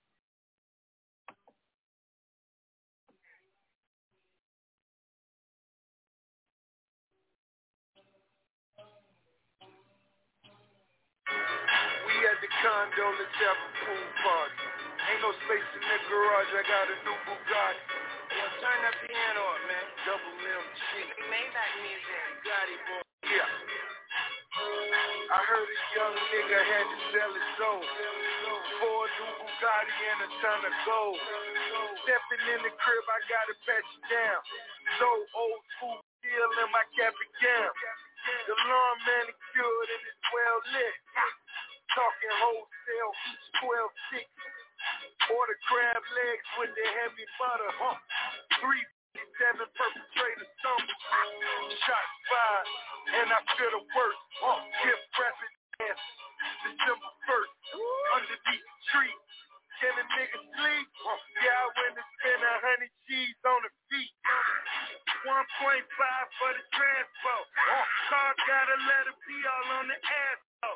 Condo, let's have a pool party. Ain't no space in the garage, I got a new Bugatti. Yo, turn that piano up, man. Double MG. Maybach music. Gotti boy. Yeah. I heard a young nigga had to sell his soul for a new Bugatti and a ton of gold. Stepping in the crib, I gotta pat you down. So old school, still in my cap and gown. The lawn manicured and it's well lit. Talking wholesale, each 12.6. Order crab legs with the heavy butter. 357 perpetrator stumble. Shots fired, and I feel the worst. Gift rapid dance, December 1st. Underneath the tree, can a nigga sleep? Yeah, I went to spend 100 G's on the feet. 1.5 for the transport. Car got a letter P all on the asphalt.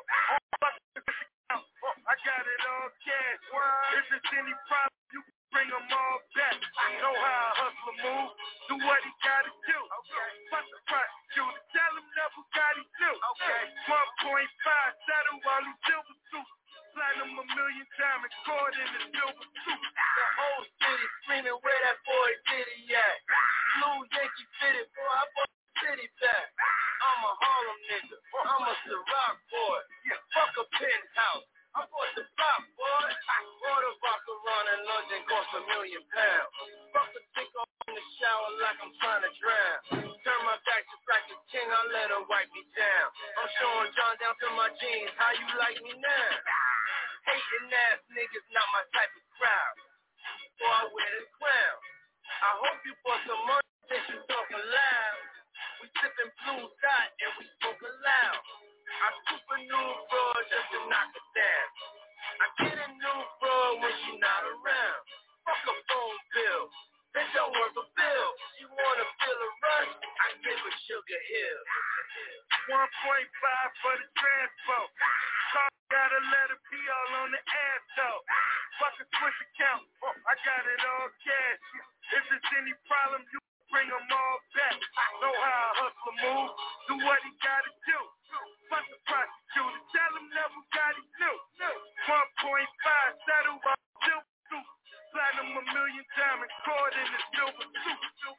I got it all cash. If there's any problem, you can bring them all back. I know how a hustler moves. Do what he gotta do. Fuck the prosecutor. Tell him that Bugatti too. 1.5 settle all these silver suits. Platinum a million diamond cord in the silver suit. The whole city screaming where that boy Diddy at. Blue Yankee fitted, boy, I bought the city back. I'm a Harlem nigga. I'm a Ciroc boy. Fuck a penthouse. I bought the block, boy. Order vodka run in London cost £1 million. Fuck a stick off in the shower like I'm trying to drown. Turn my back to practice king, I let her wipe me down. I'm showing John down to my jeans, how you like me now? Hating ass niggas, not my type of crowd. So I wear the crown. I hope you bought some money since you talking loud. We sipping blue dot and we smoking loud. I scoop a new broad just to knock it down. I get a new broad when she not around. Fuck a phone bill, bitch don't worth a bill. She wanna feel a rush, I give her Sugar Hill. 1.5 for the transport. Car got a letter P all on the asshole. Fuck a Swiss account, I got it all cash. If there's any problem, you bring them all back. I know how a hustler moves. Do what he gotta do. Fuck the prosecutor. Tell him that Bugatti new. 1.5 settle by silver suit. Platinum a million diamond cord in the silver suit.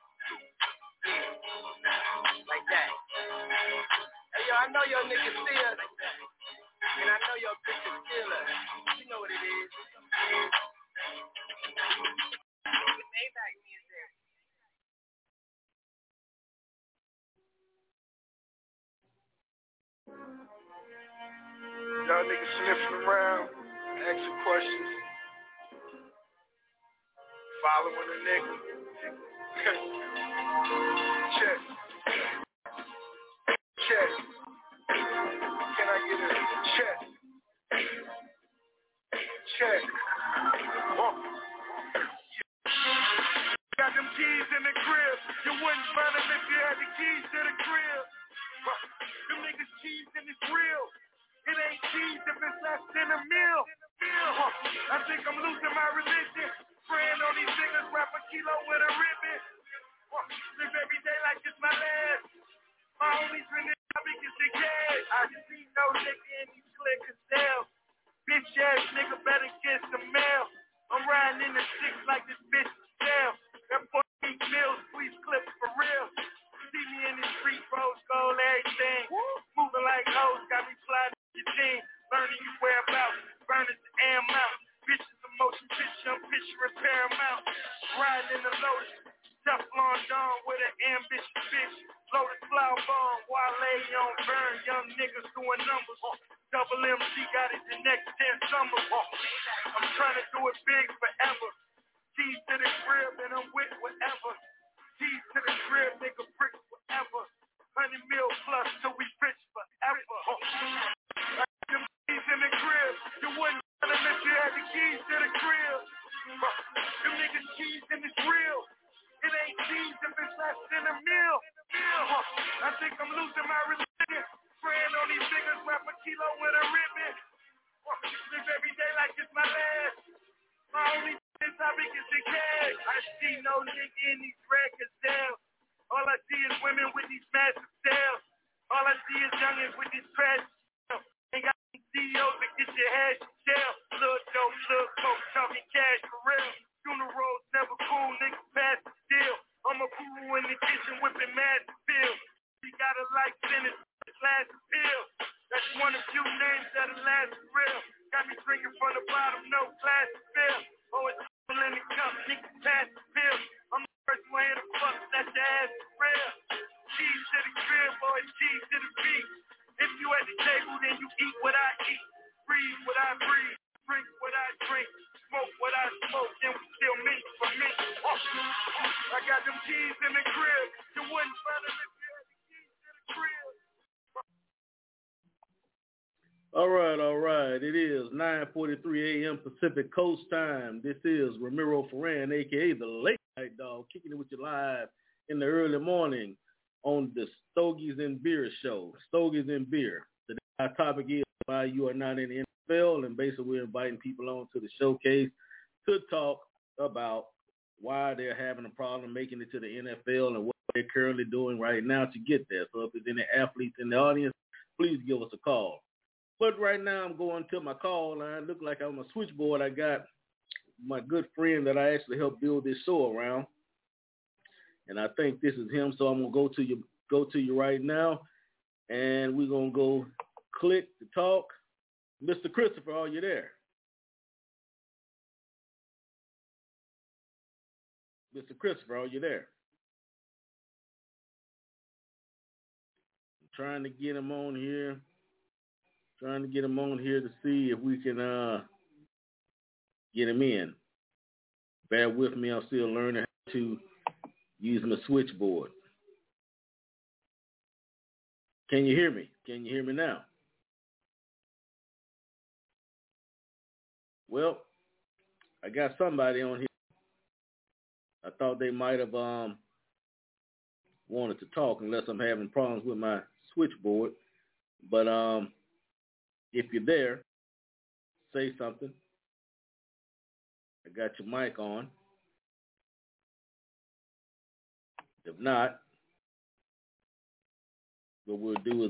Like that. Hey yo, I know your niggas feel like that. And I know your bitches feel it. You know what it is. Maybach music. Y'all niggas sniffing around, asking questions, following a nigga. Check. Check. Can I get a check? Check. Got them keys in the crib. You wouldn't find them if you had the keys to the crib. Them niggas cheese and it's real. It ain't cheese if it's less than a meal. I think I'm losing my religion. Praying on these niggas, wrap a kilo with a ribbon. Live every day like it's my last. My homies in this hobby get the gas. I see no nigga in these clickers down. Bitch ass nigga better get some mail. I'm riding in the six like this bitch is down. That boy eat meals, squeeze clips for real. See me in the street, rose gold, everything. Moving like hoes, got me sliding your team. Learning you whereabouts, burning the ammo out. Bitches a motion picture, I'm picturing Paramount. Riding in the Lotus, Teflon Dawn with an ambitious bitch. Lotus flower bomb, Wale on burn. Young niggas doing numbers. Double MC got it the next 10 summers. I'm trying to do it big forever. Keys to the crib and I'm with whatever. Keys to the crib, nigga, bricks forever. 100 mil plus till we rich forever. Them keys in the crib, you wouldn't get them if you had the keys to the crib. Them niggas keys in this real. It ain't keys if it's less than a meal. I think I'm losing my religion. Praying on these niggas, wrap a kilo with a ribbon. Live every day like it's my last. My only topic is the cash. I see no nigga in these records down. All I see is women with these massive sales. All I see is youngins with these trash. Ain't got any CEOs to get your hash in jail. Little dope, little coke, talking cash for real. Funerals never cool, niggas pass the deal. I'm a guru in the kitchen whipping massive pills. We got a life sentence, last appeal. That's one of few names that'll last real. Got me drinking from the bottom, no class fill. Oh, it's in the cup, niggas pass the pill. I'm the first one here to fuck, that's the ass for real. Keys to the crib, boy, keys to the beat. If you at the table, then you eat what I eat. Breathe what I breathe, drink what I drink. Smoke what I smoke, then we still meet for me. I got them keys in the crib. You wouldn't find them if you had the keys to the crib. All right. It is 9:43 a.m. Pacific Coast time. This is Ramiro Ferran, a.k.a. the Late Night Dog, kicking it with you live in the early morning on the Stogies and Beer show. Stogies and Beer. Today our topic is why you are not in the NFL, and basically we're inviting people on to the showcase to talk about why they're having a problem making it to the NFL and what they're currently doing right now to get there. So if there's any athletes in the audience, please give us a call. But right now I'm going to my call line. Look like on my switchboard I got my good friend that I actually helped build this show around. And I think this is him, so I'm going to go to you right now, and we're going to go click to talk. Mr. Christopher, are you there? Mr. Christopher, are you there? I'm trying to get him on here. To see if we can get him in. Bear with me, I'm still learning how to use my switchboard. Can you hear me? Can you hear me now? Well, I got somebody on here. I thought they might have wanted to talk, unless I'm having problems with my switchboard. But if you're there, say something. I got your mic on. If not, what we'll do is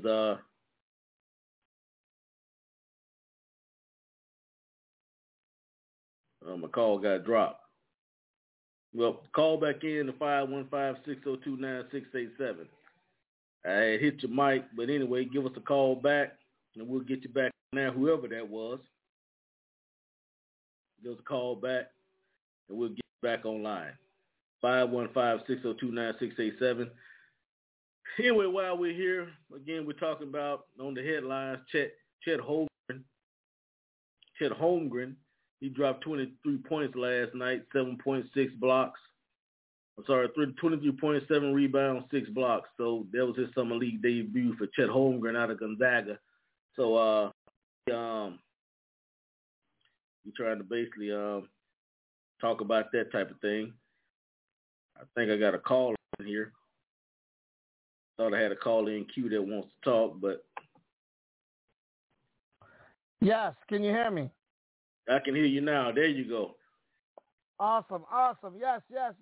my call got dropped. Well, call back in to 515-602-9687. I hit your mic, but anyway, give us a call back, and we'll get you back now, whoever that was. Give us a call back, and we'll get you back online. 515-602-9687. Anyway, while we're here, again, we're talking about, on the headlines, Chet Holmgren. He dropped 23 points last night, 7.6 blocks. 23.7 rebounds, 6 blocks. So that was his summer league debut for Chet Holmgren out of Gonzaga. So we tried to basically talk about that type of thing. I think I got a call in here. Thought I had a call in queue that wants to talk, but yes, can you hear me? I can hear you now. There you go. Awesome. Yes.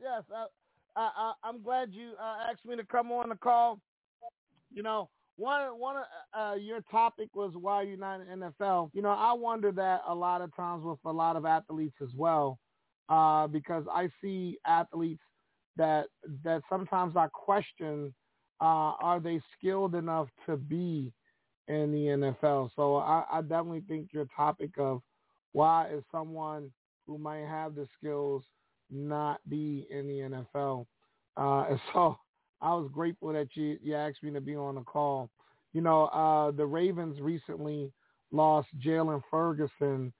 I'm glad you asked me to come on the call. You know, one of your topic was why you're not in NFL. You know, I wonder that a lot of times with a lot of athletes as well, because I see athletes that sometimes I question, are they skilled enough to be in the NFL? So I definitely think your topic of why is someone who might have the skills not be in the NFL. And so I was grateful that you asked me to be on the call. You know, the Ravens recently lost Jalen Ferguson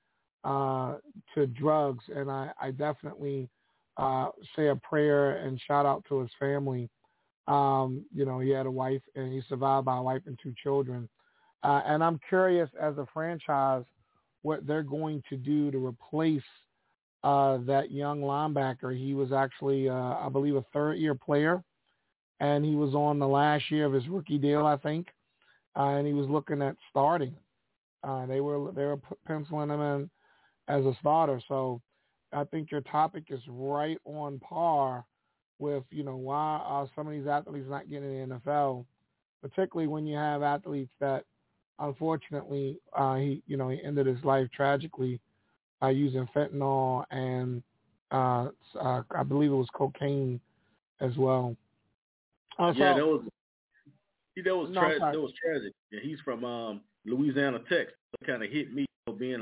to drugs, and I definitely say a prayer and shout out to his family. You know, he had a wife, and he survived by a wife and 2 children. And I'm curious, as a franchise, what they're going to do to replace that young linebacker. He was actually, I believe, a third-year player, and he was on the last year of his rookie deal, I think, and he was looking at starting. They were penciling him in as a starter. So I think your topic is right on par with, you know, why are some of these athletes not getting in the NFL, particularly when you have athletes that, unfortunately, he ended his life tragically using fentanyl and I believe it was cocaine as well. That was tragic. Yeah, he's from Louisiana, Texas. It kind of hit me, being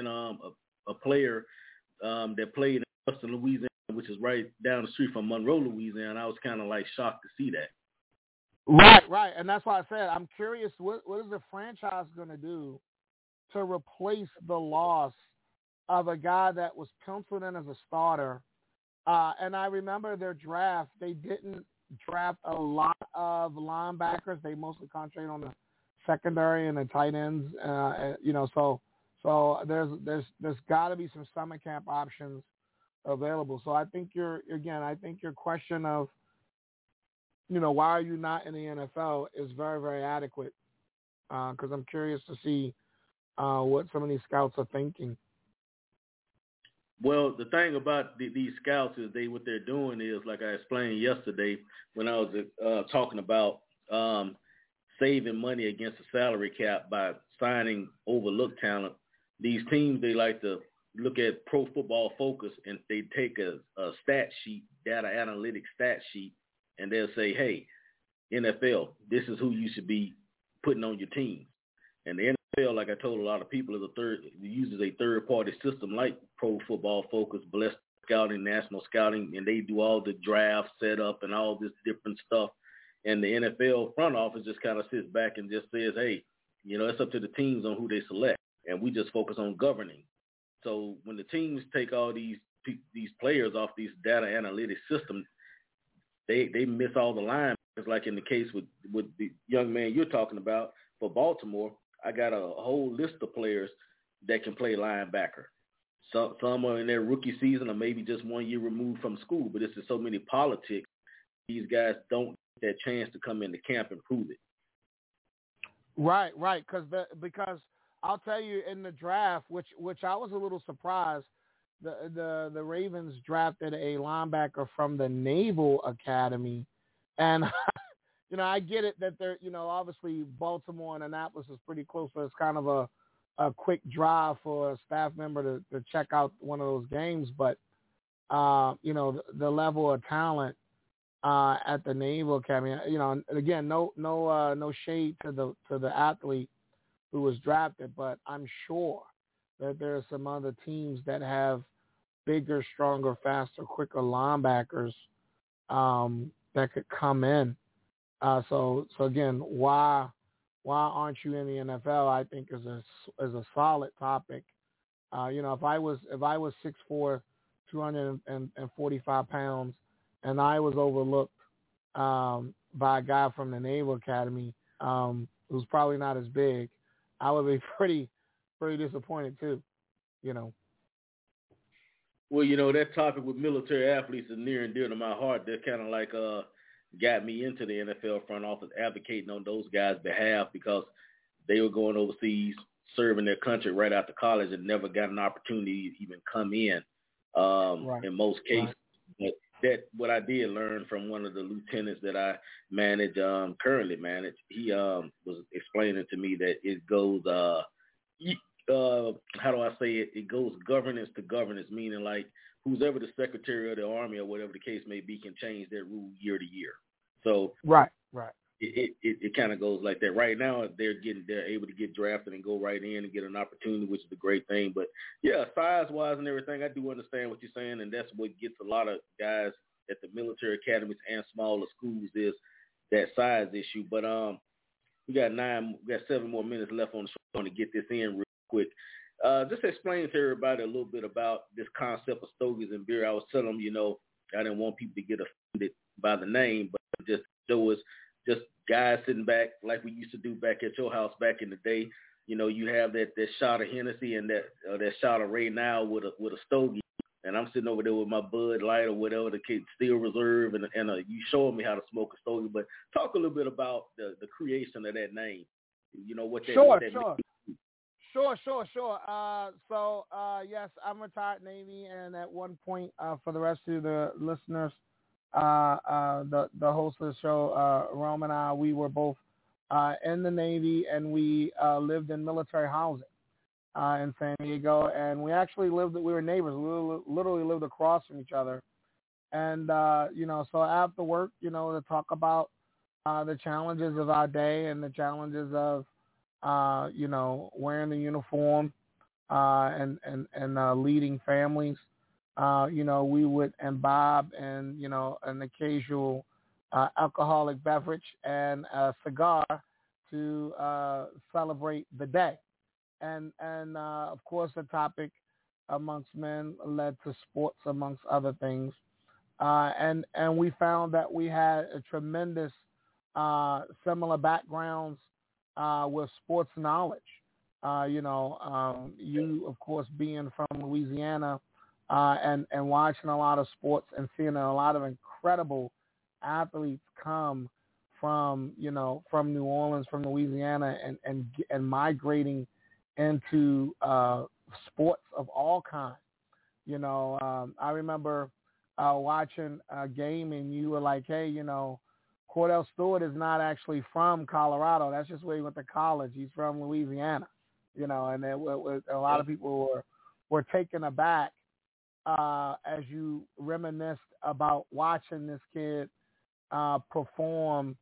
a player that played in Western Louisiana, which is right down the street from Monroe, Louisiana. I was kind of like shocked to see that. Right, and that's why I said I'm curious. What is the franchise going to do to replace the loss of a guy that was penciled in as a starter? And I remember their draft; they didn't draft a lot of linebackers. They mostly concentrated on the secondary and the tight ends. So there's got to be some summer camp options available. So I think your question of, you know, why are you not in the NFL is very, very adequate, because I'm curious to see what some of these scouts are thinking. Well, the thing about these scouts is what they're doing is, like I explained yesterday when I was talking about saving money against the salary cap by signing overlooked talent. These teams, they like to look at Pro Football Focus, and they take a stat sheet, data analytics stat sheet, and they'll say, hey, NFL, this is who you should be putting on your team. And the NFL, like I told a lot of people, uses a third-party system like Pro Football Focus, Blessed Scouting, National Scouting, and they do all the draft setup and all this different stuff. And the NFL front office just kind of sits back and just says, hey, you know, it's up to the teams on who they select, and we just focus on governing. So when the teams take all these players off these data analytics systems, they miss all the line. It's like in the case with the young man you're talking about for Baltimore. I got a whole list of players that can play linebacker. Some are in their rookie season or maybe just 1 year removed from school, but it's just so many politics. These guys don't get that chance to come into camp and prove it. Right, because I'll tell you, in the draft, which I was a little surprised, the Ravens drafted a linebacker from the Naval Academy, and you know, I get it that they're, you know, obviously Baltimore and Annapolis is pretty close, so it's kind of a quick drive for a staff member to check out one of those games. But, you know, the level of talent at the Naval Academy, you know, again, no shade to the athlete who was drafted, but I'm sure that there are some other teams that have bigger, stronger, faster, quicker linebackers that could come in. So again, why aren't you in the NFL? I think is a solid topic. You know, if I was 6'4", 245 pounds, and I was overlooked by a guy from the Naval Academy who's probably not as big, I would be pretty disappointed too. You know. Well, you know, that topic with military athletes is near and dear to my heart. They're kind of like got me into the NFL front office advocating on those guys' behalf because they were going overseas, serving their country right after college and never got an opportunity to even come in. in most cases. But that what I did learn from one of the lieutenants that I manage, currently manage, he was explaining to me that it goes, how do I say it? It goes governance to governance, meaning like who's ever the Secretary of the Army or whatever the case may be can change that rule year to year. So right. It kind of goes like that. Right now, they're able to get drafted and go right in and get an opportunity, which is a great thing. But yeah, size-wise and everything, I do understand what you're saying, and that's what gets a lot of guys at the military academies and smaller schools is that size issue. But we got 7 more minutes left on the show. I want to get this in real quick. Just explain to everybody a little bit about this concept of stogies and beer. I was telling them, I didn't want people to get offended by the name, but just show us just guys sitting back like we used to do back at your house back in the day. You have that shot of Hennessy and that shot of Ray now with a stogie, and I'm sitting over there with my Bud Light or whatever, the Steel Reserve, and you showing me how to smoke a stogie. But talk a little bit about the creation of that name. What that. Sure. Yes, I'm retired Navy, and at one point, for the rest of the listeners, the host of the show, Rome and I, we were both in the Navy, and we lived in military housing in San Diego, and we actually we were neighbors. We literally lived across from each other. And, so after work, to talk about the challenges of our day and the challenges of, wearing the uniform and leading families. We would imbibe and, an occasional alcoholic beverage and a cigar to celebrate the day. And of course, the topic amongst men led to sports, amongst other things. And we found that we had a tremendous similar backgrounds with sports knowledge. You, of course, being from Louisiana, and watching a lot of sports and seeing a lot of incredible athletes come from New Orleans, from Louisiana, and migrating into sports of all kinds. I remember watching a game, and you were like, hey, Cordell Stewart is not actually from Colorado. That's just where he went to college. He's from Louisiana, and a lot of people were taken aback as you reminisced about watching this kid perform,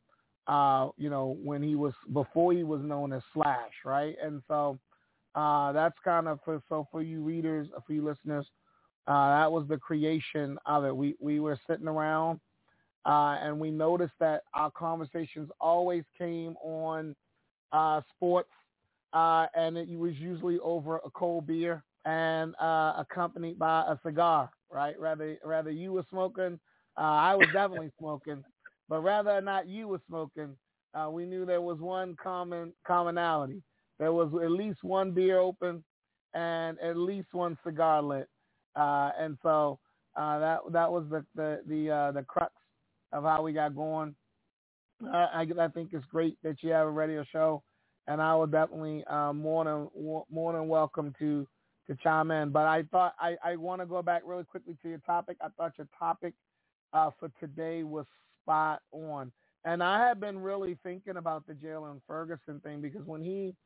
before he was known as Slash, right? And so that's kind of for you readers, for you listeners, that was the creation of it. We were sitting around, and we noticed that our conversations always came on sports, and it was usually over a cold beer and accompanied by a cigar, right? Rather you were smoking, I was definitely smoking, but rather or not you were smoking, we knew there was one commonality. There was at least one beer open and at least one cigar lit, and so that was the crux of how we got going. I think it's great that you have a radio show, and I would definitely more than welcome to chime in. But I thought I want to go back really quickly to your topic. I thought your topic for today was spot on, and I have been really thinking about the Jalen Ferguson thing, because when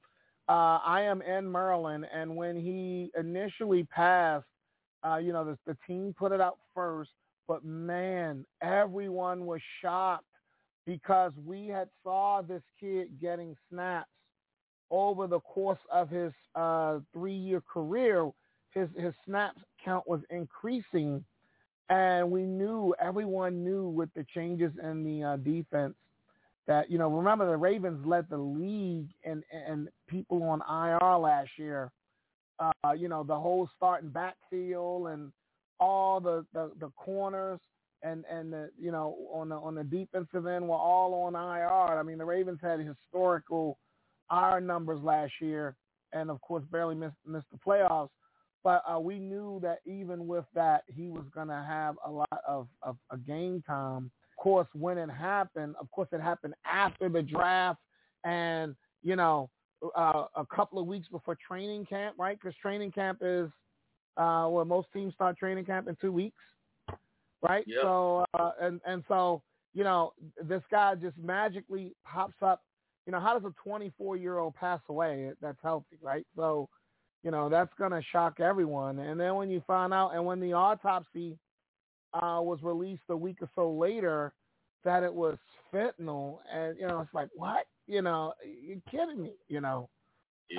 I am in Maryland, and when he initially passed, the team put it out first. But, man, everyone was shocked because we had saw this kid getting snaps over the course of his 3-year career. His snap count was increasing, and everyone knew with the changes in the defense that, remember the Ravens led the league and people on IR last year. The whole starting backfield and all the corners and the on the defensive end were all on IR. I mean, the Ravens had historical IR numbers last year, and of course barely missed the playoffs. But we knew that even with that, he was going to have a lot of game time. Of course, when it happened, it happened after the draft, and a couple of weeks before training camp, right? Because training camp is where most teams start training camp in 2 weeks, right? Yep. So and so, you know, this guy just magically pops up. You know, how does a 24-year-old pass away that's healthy, right? So, you know, that's going to shock everyone. And then when you find out, and when the autopsy was released a week or so later, that it was fentanyl, and, you know, it's like, what? You know, you're kidding me, you know. You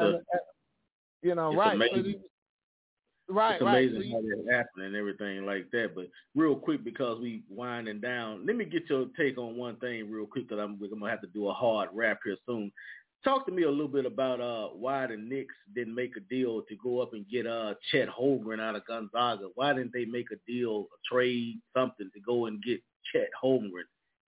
know, right. Amazing. Right, it's amazing right. how that happened and everything like that. But real quick, because we winding down, let me get your take on one thing real quick, because we're going to have to do a hard wrap here soon. Talk to me a little bit about why the Knicks didn't make a deal to go up and get Chet Holmgren out of Gonzaga. Why didn't they make a deal, a trade, something to go and get Chet Holmgren?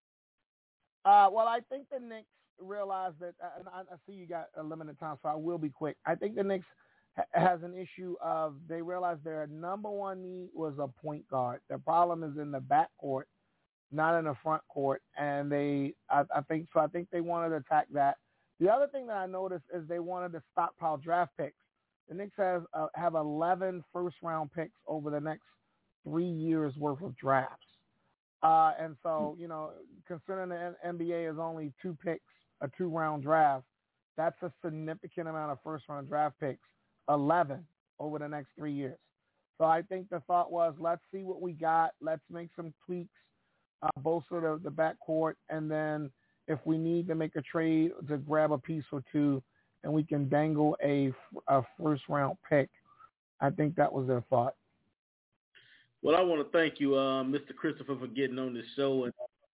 Well, I think the Knicks realized that, and I see you got a limited time, so I will be quick. I think the Knicks has an issue of, they realized their number one need was a point guard. Their problem is in the backcourt, not in the front court, and I think they wanted to attack that. The other thing that I noticed is they wanted to stockpile draft picks. The Knicks have 11 first-round picks over the next 3 years worth of drafts. And so, you know, considering the NBA is only 2 picks, a 2-round draft, that's a significant amount of first-round draft picks, 11 over the next 3 years. So I think the thought was, let's see what we got. Let's make some tweaks, bolster the backcourt, and then if we need to make a trade to grab a piece or two and we can dangle a first-round pick, I think that was their thought. Well, I want to thank you, Mr. Christopher, for getting on this show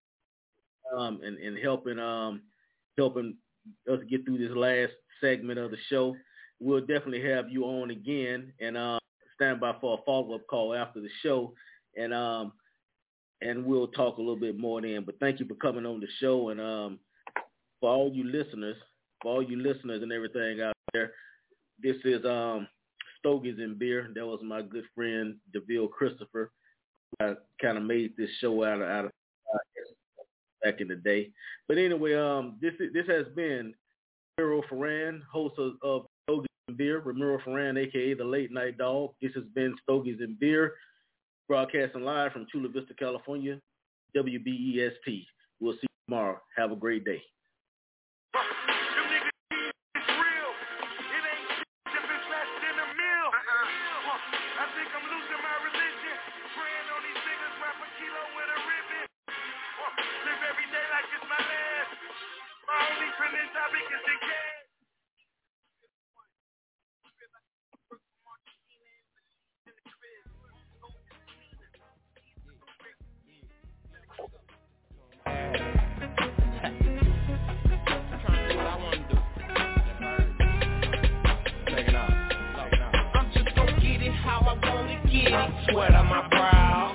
and helping us get through this last segment of the show. We'll definitely have you on again, and stand by for a follow-up call after the show, and we'll talk a little bit more then. But thank you for coming on the show, and for all you listeners and everything out there, this is Stogies and Beer. That was my good friend DeVille Christopher. I kind of made this show out of back in the day. But anyway, this has been Ramiro Ferran, host of Stogies and Beer. Ramiro Ferran, a.k.a. the Late Night Dog. This has been Stogies and Beer, broadcasting live from Chula Vista, California, WBEST. We'll see you tomorrow. Have a great day. Sweat on my brow.